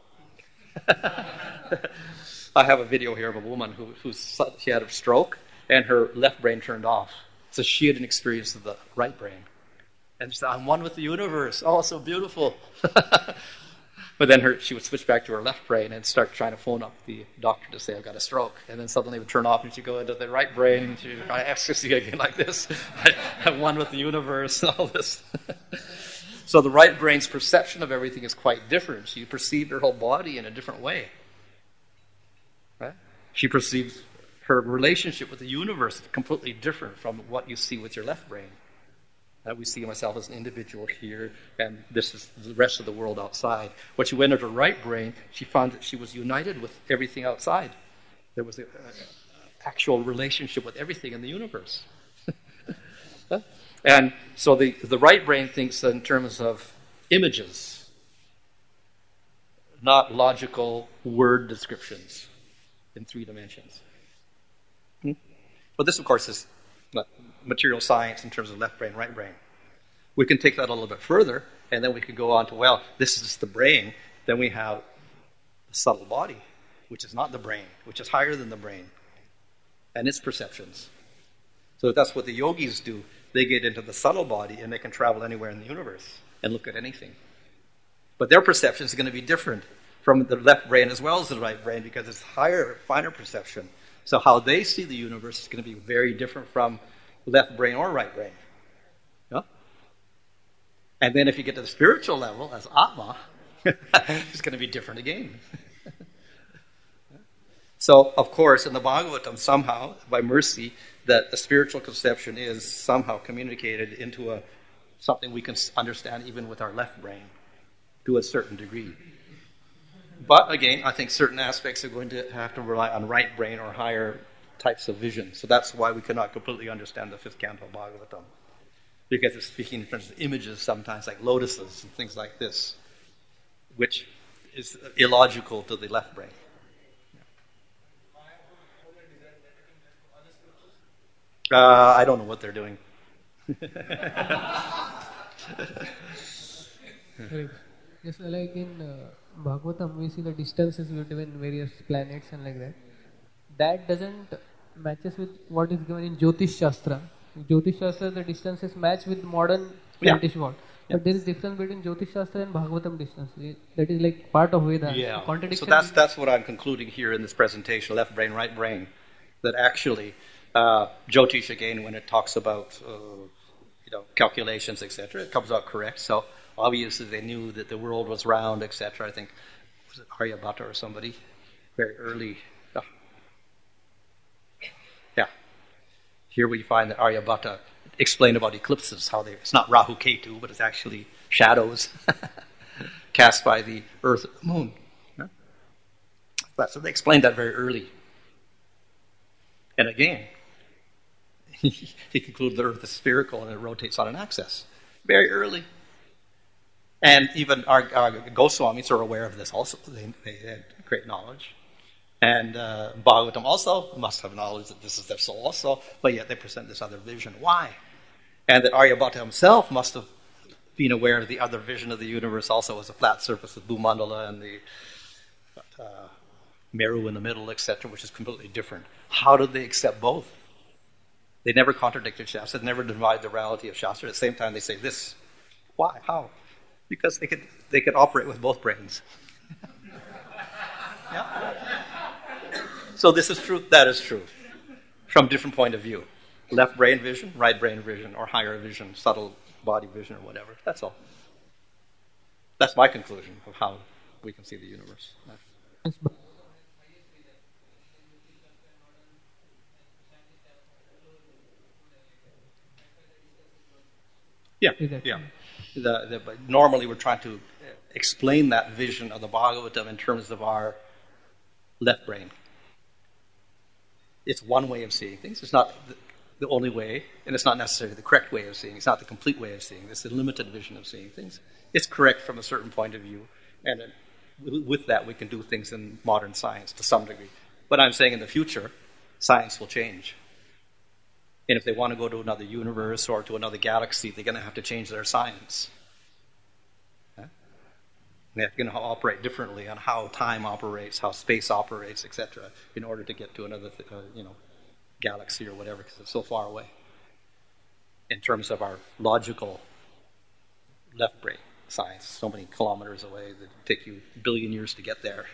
I have a video here of a woman she had a stroke, and her left brain turned off. So she had an experience of the right brain. And she said, I'm one with the universe. Oh, so beautiful. But then she would switch back to her left brain and start trying to phone up the doctor to say, I've got a stroke. And then suddenly it would turn off and she'd go into the right brain and she'd try ecstasy again like this. I'm one with the universe and all this. So the right brain's perception of everything is quite different. She perceived her whole body in a different way. Right? She perceives her relationship with the universe is completely different from what you see with your left brain. We see myself as an individual here, and this is the rest of the world outside. When she went into her right brain, she found that she was united with everything outside. There was an actual relationship with everything in the universe. And so the right brain thinks in terms of images, not logical word descriptions in 3 dimensions. But this, of course, is material science in terms of left brain, right brain. We can take that a little bit further, and then we can go on to, well, this is the brain. Then we have the subtle body, which is not the brain, which is higher than the brain, and its perceptions. So that's what the yogis do. They get into the subtle body, and they can travel anywhere in the universe and look at anything. But their perception is going to be different from the left brain as well as the right brain, because it's higher, finer perception. So how they see the universe is going to be very different from left brain or right brain. Yeah? And then if you get to the spiritual level, as Atma, it's going to be different again. So, of course, in the Bhagavatam, somehow, by mercy, that the spiritual conception is somehow communicated into something we can understand even with our left brain to a certain degree. But again, I think certain aspects are going to have to rely on right brain or higher types of vision. So that's why we cannot completely understand the 5th canto of Bhagavatam. Because it's speaking in terms of images sometimes, like lotuses and things like this, which is illogical to the left brain. I don't know what they're doing. Just like in Bhagavatam, we see the distances between various planets and like that. That doesn't matches with what is given in Jyotish Shastra. In Jyotish Shastra, the distances match with modern scientific world. But there is difference between Jyotish Shastra and Bhagavatam distance. That is like part of Veda. Yeah. Contradiction. So that's what I'm concluding here in this presentation, left brain, right brain. That actually, Jyotish, again, when it talks about calculations, etc., it comes out correct. So obviously they knew that the world was round, etc. I think, was it Aryabhata or somebody? Very early. Yeah. Here we find that Aryabhata explained about eclipses, how it's not Rahu Ketu, but it's actually shadows cast by the earth and the moon. Yeah? So they explained that very early. And again, he concluded the earth is spherical and it rotates on an axis. Very early. And even our Goswamis are aware of this also. They had great knowledge. And Bhagavatam also must have knowledge that this is their soul also, but yet they present this other vision. Why? And that Aryabhata himself must have been aware of the other vision of the universe also as a flat surface with Bhumandala and the Meru in the middle, etc., which is completely different. How did they accept both? They never contradicted Shastra. They never denied the reality of Shastra. At the same time, they say this. Why? How? Because they could operate with both brains. Yeah? So this is true. That is true. From different point of view. Left brain vision, right brain vision, or higher vision, subtle body vision, or whatever. That's all. That's my conclusion of how we can see the universe. Yeah. But normally we're trying to explain that vision of the Bhagavatam in terms of our left brain. It's one way of seeing things. It's not the only way, and it's not necessarily the correct way of seeing. It's not the complete way of seeing. It's a limited vision of seeing things. It's correct from a certain point of view, and with that we can do things in modern science to some degree. But I'm saying in the future, science will change. And if they want to go to another universe or to another galaxy, they're going to have to change their science. They're going to operate differently on how time operates, how space operates, etc., in order to get to another, galaxy or whatever, because it's so far away. In terms of our logical left brain science, so many kilometers away that it take you a billion years to get there.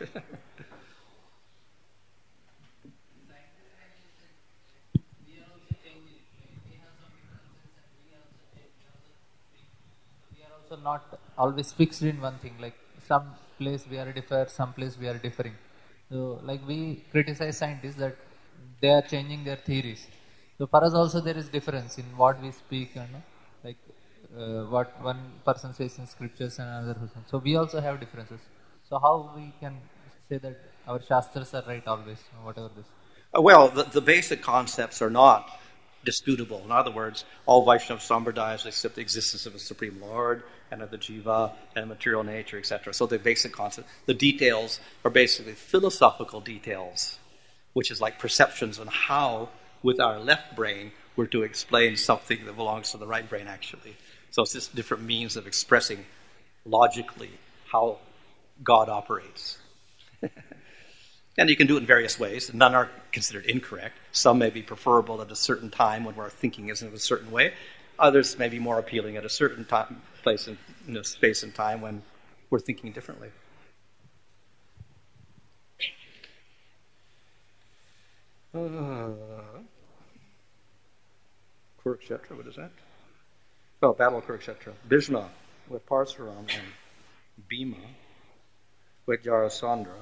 So not always fixed in one thing. Like some place we are differ, some place we are differing. So like we criticize scientists that they are changing their theories. So for us also there is difference in what we speak and like what one person says in scriptures and another person. So we also have differences. So how we can say that our shastras are right always, whatever this? Well, the basic concepts are not disputable. In other words, all Vaishnava Sampradayas accept the existence of a Supreme Lord and of the jiva and material nature, etc. So the basic concept, the details are basically philosophical details, which is like perceptions on how, with our left brain, we're to explain something that belongs to the right brain, actually. So it's just different means of expressing logically how God operates. And you can do it in various ways. None are considered incorrect. Some may be preferable at a certain time when our thinking is in a certain way. Others may be more appealing at a certain time, place in space and time when we're thinking differently. Kurukshetra, what is that? Oh, Battle of Kurukshetra. Bhishma with Parsuram and Bhima with Jarasandha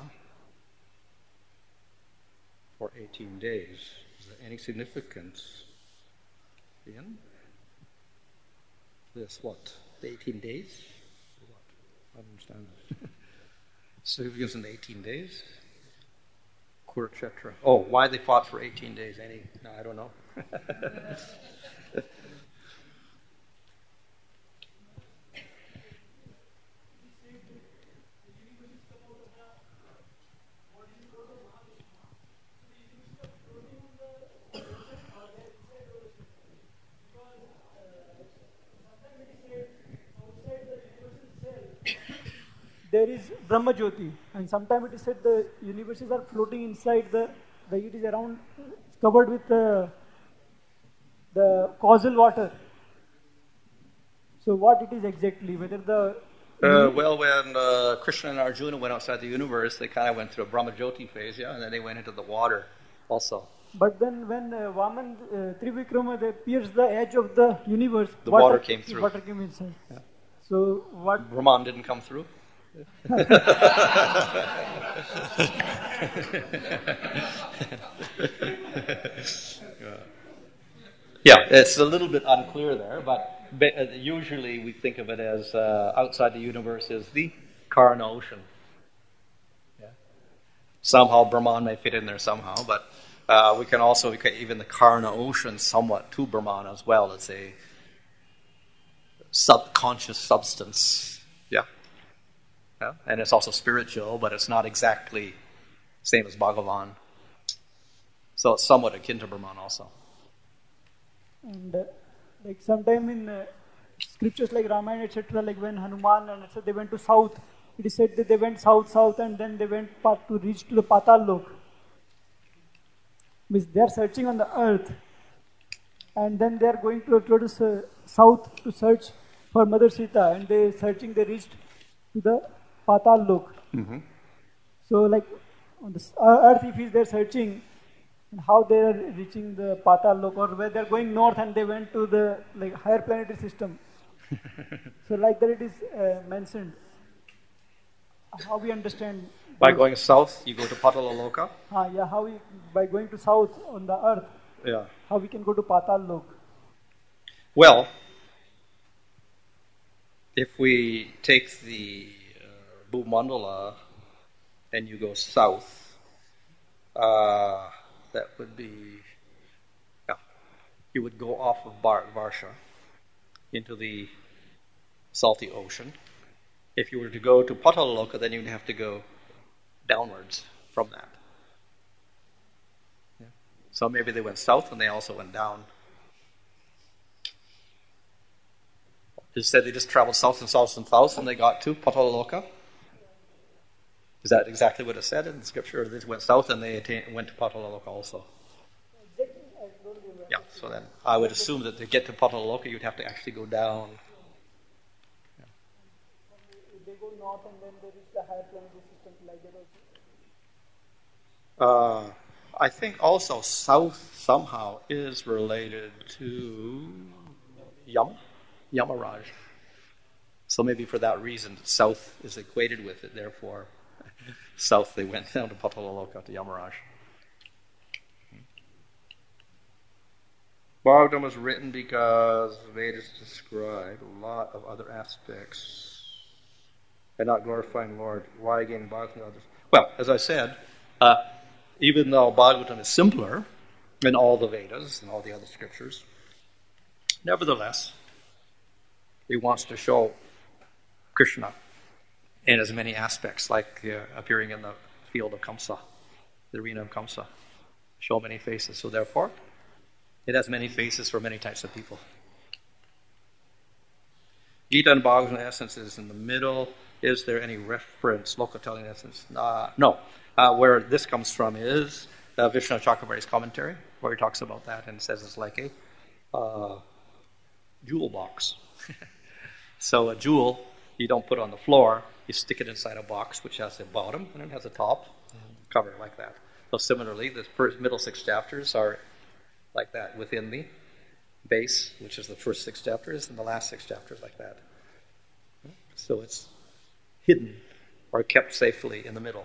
for 18 days. Is there any significance in this? What? The 18 days? What? I don't understand this. Significance in the 18 days? Kurukshetra. Oh, why they fought for 18 days? No, I don't know. There is Brahma Jyoti, and sometimes it is said the universes are floating inside it is around covered with the causal water. So what it is exactly, whether the well, when Krishna and Arjuna went outside the universe, they kind of went through a Brahma Jyoti phase, and then they went into the water also. But then when Vaman, Trivikrama, they pierced the edge of the universe, the water came through. Water came inside. Yeah. So what? Brahman didn't come through? Yeah, it's a little bit unclear there, but usually we think of it as outside the universe is the Karana ocean. Yeah. Somehow Brahman may fit in there somehow, but we can even the Karana ocean somewhat to Brahman as well. It's a subconscious substance. Yeah, and it's also spiritual, but it's not exactly same as Bhagavan. So it's somewhat akin to Brahman also. And like sometime in scriptures like Ramayana, etc., like when Hanuman and etc., they went to south, it is said that they went south, and then they went to reach to the Patal Lok. Means they are searching on the earth, and then they are going to south to search for Mother Sita, and they reached to the Patal Lok. Mm-hmm. So like on the earth, if they're searching, and how they are reaching the Patal Lok, or where they're going north and they went to the higher planetary system. So like that it is mentioned. How we understand? By going south, you go to Patalaloka? Yeah, by going to south on the earth, yeah, how we can go to Patal Lok? Well, if we take the Bhumandala and you go south, that would be, you would go off of Varsha into the salty ocean. If you were to go to Patalaloka, then you'd have to go downwards from that. Yeah. So maybe they went south and they also went down. It said they just traveled south and south and south and they got to Patalaloka. Is that exactly what it said in the scripture? Or they went south and they went to Patalaloka also? Yeah, so then I would assume that to get to Patalaloka, you'd have to actually go down. Yeah. They go north and then there is the higher planetary system like that also? I think also south somehow is related to Yamaraj. So maybe for that reason, south is equated with it, therefore south they went down to Patalaloka to Yamaraj. Bhagavatam was written because the Vedas describe a lot of other aspects and not glorifying Lord. Why again Bhagavatam and others? Well, as I said, even though Bhagavatam is simpler than all the Vedas and all the other scriptures, nevertheless, he wants to show Krishna in as many aspects, like appearing in the field of Kamsa, the arena of Kamsa. Show many faces. So therefore, it has many faces for many types of people. Gita and Bhagavatam, in essence, is in the middle. Is there any reference, loka telling essence? No. Where this comes from is Vishnu Chakravarti's commentary, where he talks about that and says it's like a jewel box. So a jewel, you don't put on the floor, you stick it inside a box which has a bottom and it has a top cover like that. So similarly, the middle 6 chapters are like that within the base, which is the first 6 chapters, and the last 6 chapters like that. So it's hidden or kept safely in the middle.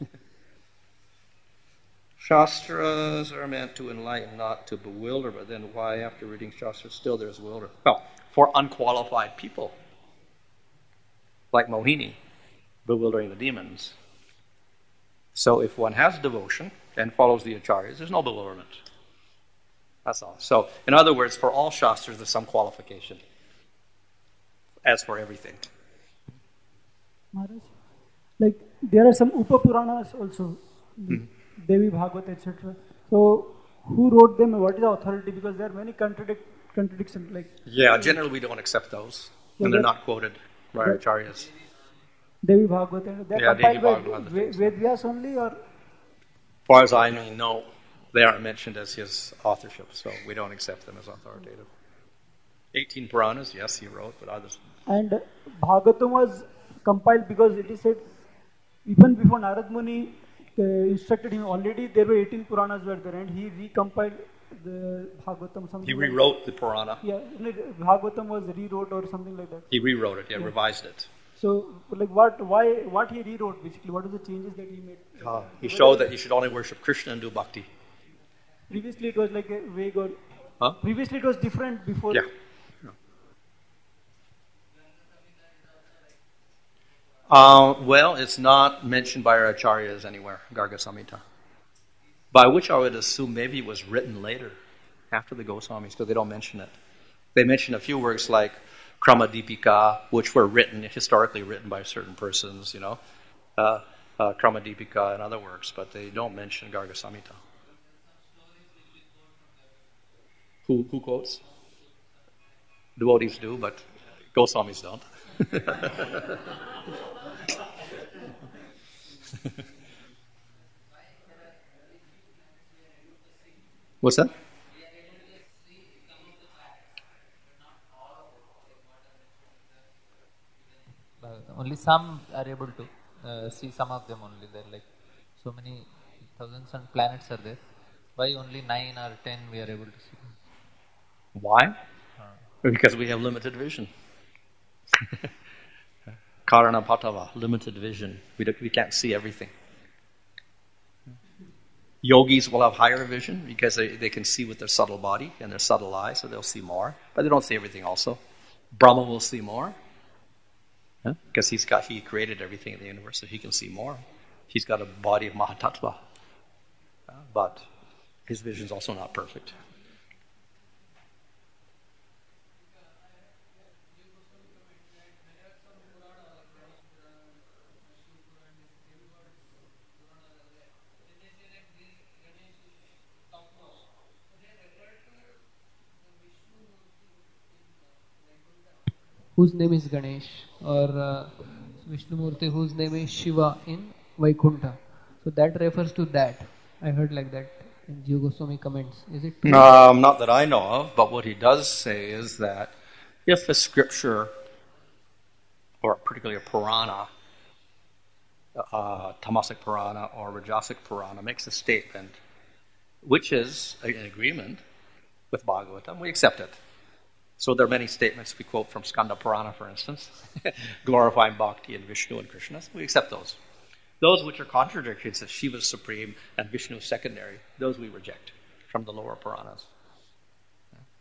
Shastras are meant to enlighten, not to bewilder, but then why after reading Shastras still there's bewilderment? Well, for unqualified people, like Mohini, bewildering the demons. So if one has devotion and follows the acharyas, there's no bewilderment. That's all. So, in other words, for all Shastras, there's some qualification, as for everything. Maharaj, like there are some Upapuranas also, Devi Bhagavata, etc. So, who wrote them? What is the authority? Because there are many contradictions. Like Generally we don't accept those, and they're not quoted by our acharyas. Devi Bhagavata, they are compiled by Vedvyas only, or? As far as I know, they aren't mentioned as his authorship, so we don't accept them as authoritative. 18 Puranas, yes, he wrote, but others. And Bhagavatam was compiled because it is said, even before Narad Muni instructed him, already there were 18 Puranas were there, and he recompiled the Bhagavatam. He rewrote the Purana. Yeah, Bhagavatam was rewrote or something like that. He rewrote it, revised it. So, like what he rewrote basically? What are the changes that he made? He showed that you should only worship Krishna and do bhakti. Previously it was like a vague or... Huh? Previously it was different before... Yeah. Well, it's not mentioned by our acharyas anywhere, Garga Samhita. By which I would assume maybe it was written later, after the Goswamis, because they don't mention it. They mention a few works like Kramadipika, which were historically written by certain persons, Kramadipika and other works, but they don't mention Garga Samhita. Who quotes? Devotees do, but Goswamis don't. What's that? Only some are able to see some of them only. There are like so many thousands and planets are there. Why only 9 or 10 we are able to see? Why? Because we have limited vision. Karana Patava, limited vision. We can't see everything. Yogis will have higher vision because they can see with their subtle body and their subtle eye, so they'll see more. But they don't see everything also. Brahma will see more. Because he created everything in the universe, so he can see more. He's got a body of Mahatattva. But his vision is also not perfect. Whose name is Ganesh, or Vishnumurti, whose name is Shiva in Vaikuntha. So that refers to that. I heard like that in Jiva Goswami comments. Is it true? Not that I know of, but what he does say is that if a scripture, or particularly a Purana, Tamasic Purana or Rajasic Purana, makes a statement which is an agreement with Bhagavatam, we accept it. So there are many statements we quote from Skanda Purana, for instance, glorifying Bhakti and Vishnu and Krishna. We accept those. Those which are contradictory, that Shiva is supreme and Vishnu is secondary, those we reject from the lower Puranas.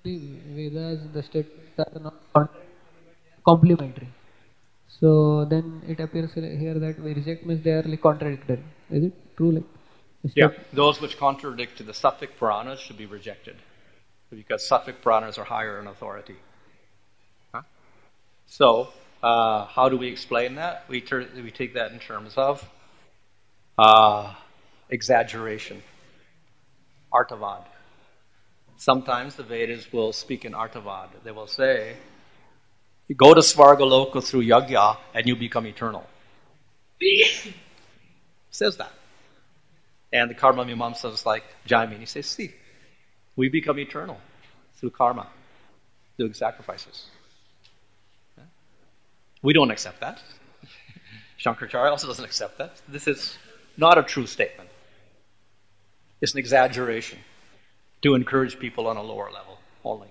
the Vedas, the statements are not complementary. So then it appears here that we reject means they are like contradictory. Is it true? Like those which contradict the Sattvic Puranas should be rejected, because Sattvic Puranas are higher in authority. So, how do we explain that? We take that in terms of exaggeration, artavad. Sometimes the Vedas will speak in artavad. They will say, you go to Svargaloka through yajna and you become eternal. Says that. And the Karma Mimamsas like Jaimini says, see, we become eternal through karma, doing sacrifices. We don't accept that. Shankaracharya also doesn't accept that. This is not a true statement. It's an exaggeration to encourage people on a lower level only.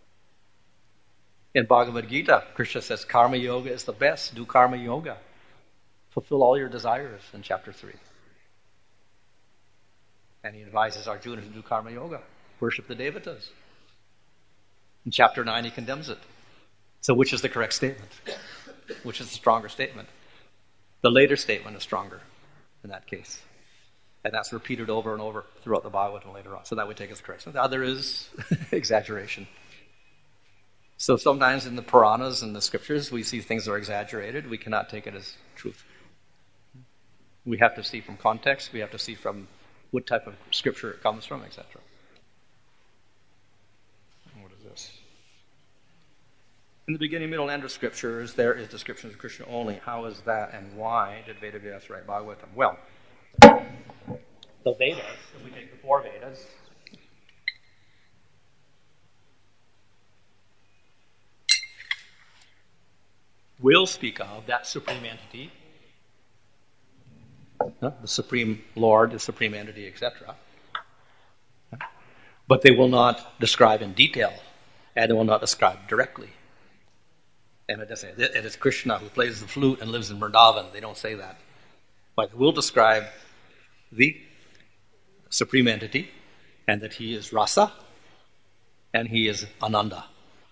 In Bhagavad Gita, Krishna says, Karma Yoga is the best. Do Karma Yoga. Fulfill all your desires in chapter 3. And he advises Arjuna to do Karma Yoga. Worship the Devatas. In chapter 9, he condemns it. So which is the correct statement? Which is the stronger statement? The later statement is stronger in that case. And that's repeated over and over throughout the Bhagavatam later on. So that we take as correct. So the other is exaggeration. So sometimes in the Puranas and the scriptures, we see things that are exaggerated. We cannot take it as truth. We have to see from context. We have to see from what type of scripture it comes from, etc. What is this? In the beginning, middle, and end of scriptures, there is descriptions of Krishna only. How is that, and why did Vedavyas write Bhagavatam? Well, the Vedas, if we take the 4 Vedas, will speak of that supreme entity, the supreme Lord, the supreme entity, etc. But they will not describe in detail, and they will not describe directly. And it does say, it is Krishna who plays the flute and lives in Vrindavan. They don't say that. But they will describe the supreme entity, and that he is Rasa, and he is Ananda.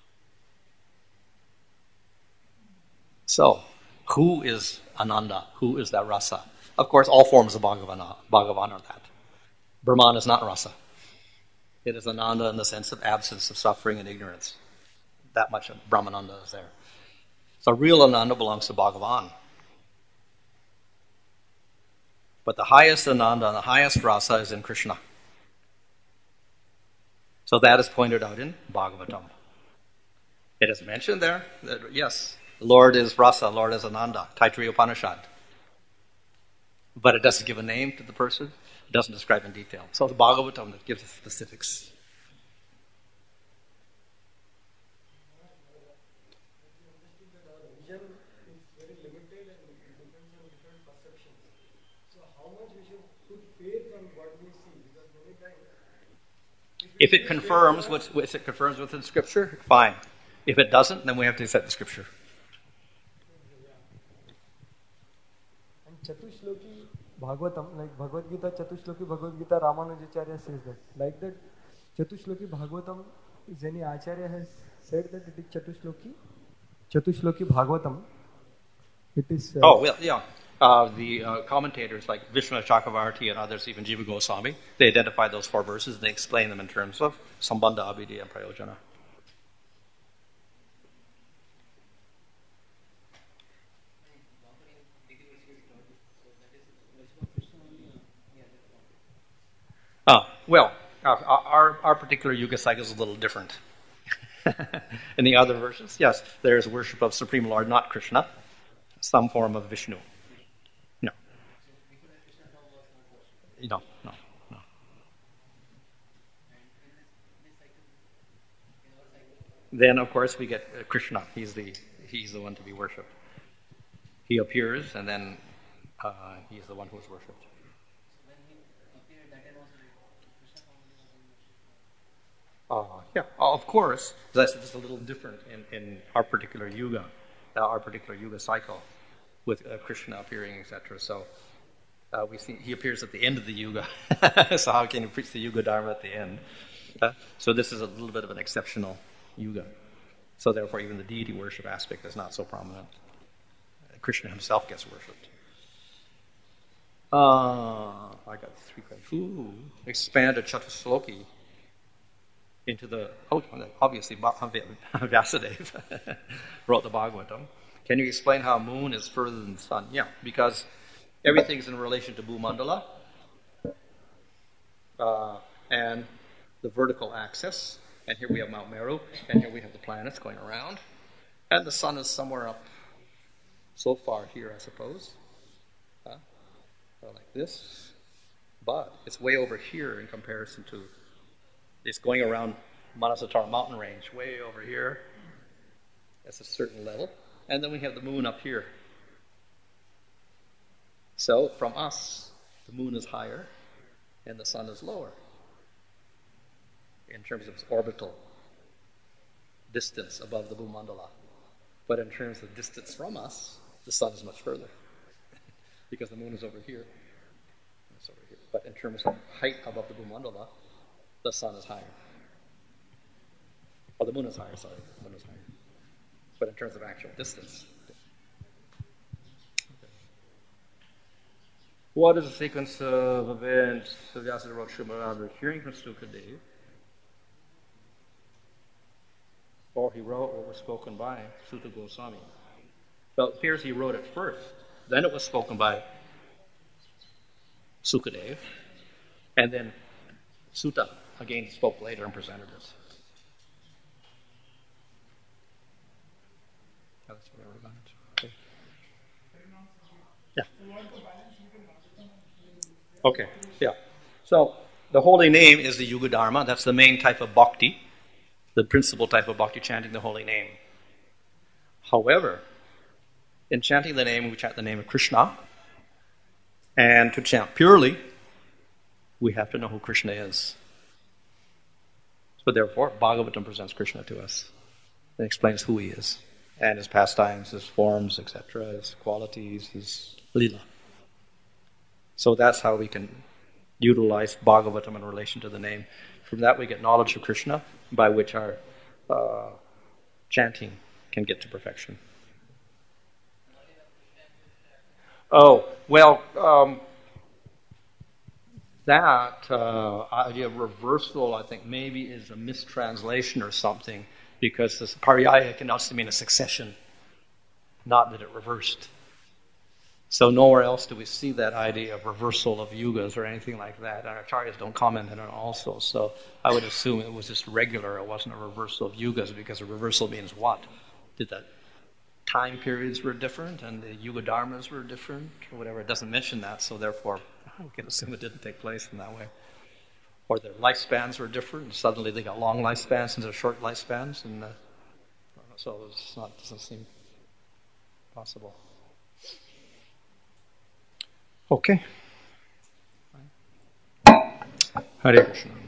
So, who is Ananda? Who is that Rasa? Of course, all forms of Bhagavan are that. Brahman is not Rasa. It is Ananda in the sense of absence of suffering and ignorance. That much of Brahmananda is there. So real Ananda belongs to Bhagavan. But the highest Ananda and the highest Rasa is in Krishna. So that is pointed out in Bhagavatam. It is mentioned there that, yes, Lord is Rasa, Lord is Ananda, Taittiriya Upanishad. But it doesn't give a name to the person. It doesn't describe in detail. So the Bhagavatam that gives the specifics. If it confirms within Scripture, fine. If it doesn't, then we have to accept the Scripture. And Chatushloki Bhagavatam, like Bhagavad Gita, Chatushloki Bhagavad Gita, Ramanujacharya says that. Like that, Chatushloki Bhagavatam, is any Acharya has said that it is Chatushloki Bhagavatam. It is... The commentators like Vishwanath Chakravarti and others, even Jiva Goswami, they identify those 4 verses and they explain them in terms of Sambandha, Abhidya, and Prayojana. Our particular Yuga cycle is a little different. In the other versions, yes, there is worship of Supreme Lord, not Krishna, some form of Vishnu. No. Then, of course, we get Krishna. He's the one to be worshipped. He appears, and then he's the one who is worshipped. Of course. That's just a little different in our particular yuga, our particular yuga cycle, with Krishna appearing, etc. So we see he appears at the end of the yuga. So how can you preach the yuga dharma at the end? So this is a little bit of an exceptional yuga. So therefore even the deity worship aspect is not so prominent. Krishna himself gets worshipped. I got 3 questions. Expanded Chatusloki into the... obviously Vyasadeva wrote the Bhagavatam. Can you explain how moon is further than the sun? Yeah, because everything's in relation to Bhumandala and the vertical axis. And here we have Mount Meru, and here we have the planets going around. And the sun is somewhere up so far here, I suppose. Like this. But it's way over here in comparison to... It's going around Manasatara mountain range, way over here. That's a certain level. And then we have the moon up here. So, from us, the moon is higher and the sun is lower in terms of its orbital distance above the Bhumandala. But in terms of distance from us, the sun is much further because the moon is over here. It's over here. But in terms of height above the Bhumandala, the sun is higher. Oh, the moon is higher, sorry. The moon is higher. But in terms of actual distance. Okay. What is the sequence of events Vyasadeva wrote Srimad hearing from Sukadeva? Or he wrote what was spoken by Suta Goswami. Well, it appears he wrote it first. Then it was spoken by Sukadeva. And then Suta again spoke later and presented it. That's where we're going to. Okay. Yeah. Okay, yeah. So the holy name is the Yuga Dharma. That's the main type of bhakti, the principal type of bhakti, chanting the holy name. However, in chanting the name, we chant the name of Krishna. And to chant purely, we have to know who Krishna is. So therefore, Bhagavatam presents Krishna to us and explains who he is, and his pastimes, his forms, etc., his qualities, his lila. So that's how we can utilize Bhagavatam in relation to the name. From that we get knowledge of Krishna, by which our chanting can get to perfection. Oh, well, that idea of reversal, I think, maybe is a mistranslation or something, because this pariyaya can also mean a succession, not that it reversed. So nowhere else do we see that idea of reversal of yugas or anything like that. And acharyas don't comment on it also. So I would assume it was just regular. It wasn't a reversal of yugas, because a reversal means what? Did that time periods were different and the yuga dharmas were different or whatever? It doesn't mention that, so therefore we can assume it didn't take place in that way. Or their lifespans were different, and suddenly they got long lifespans instead of short lifespans, and so it's not, doesn't seem possible. Okay. Hare Krishna.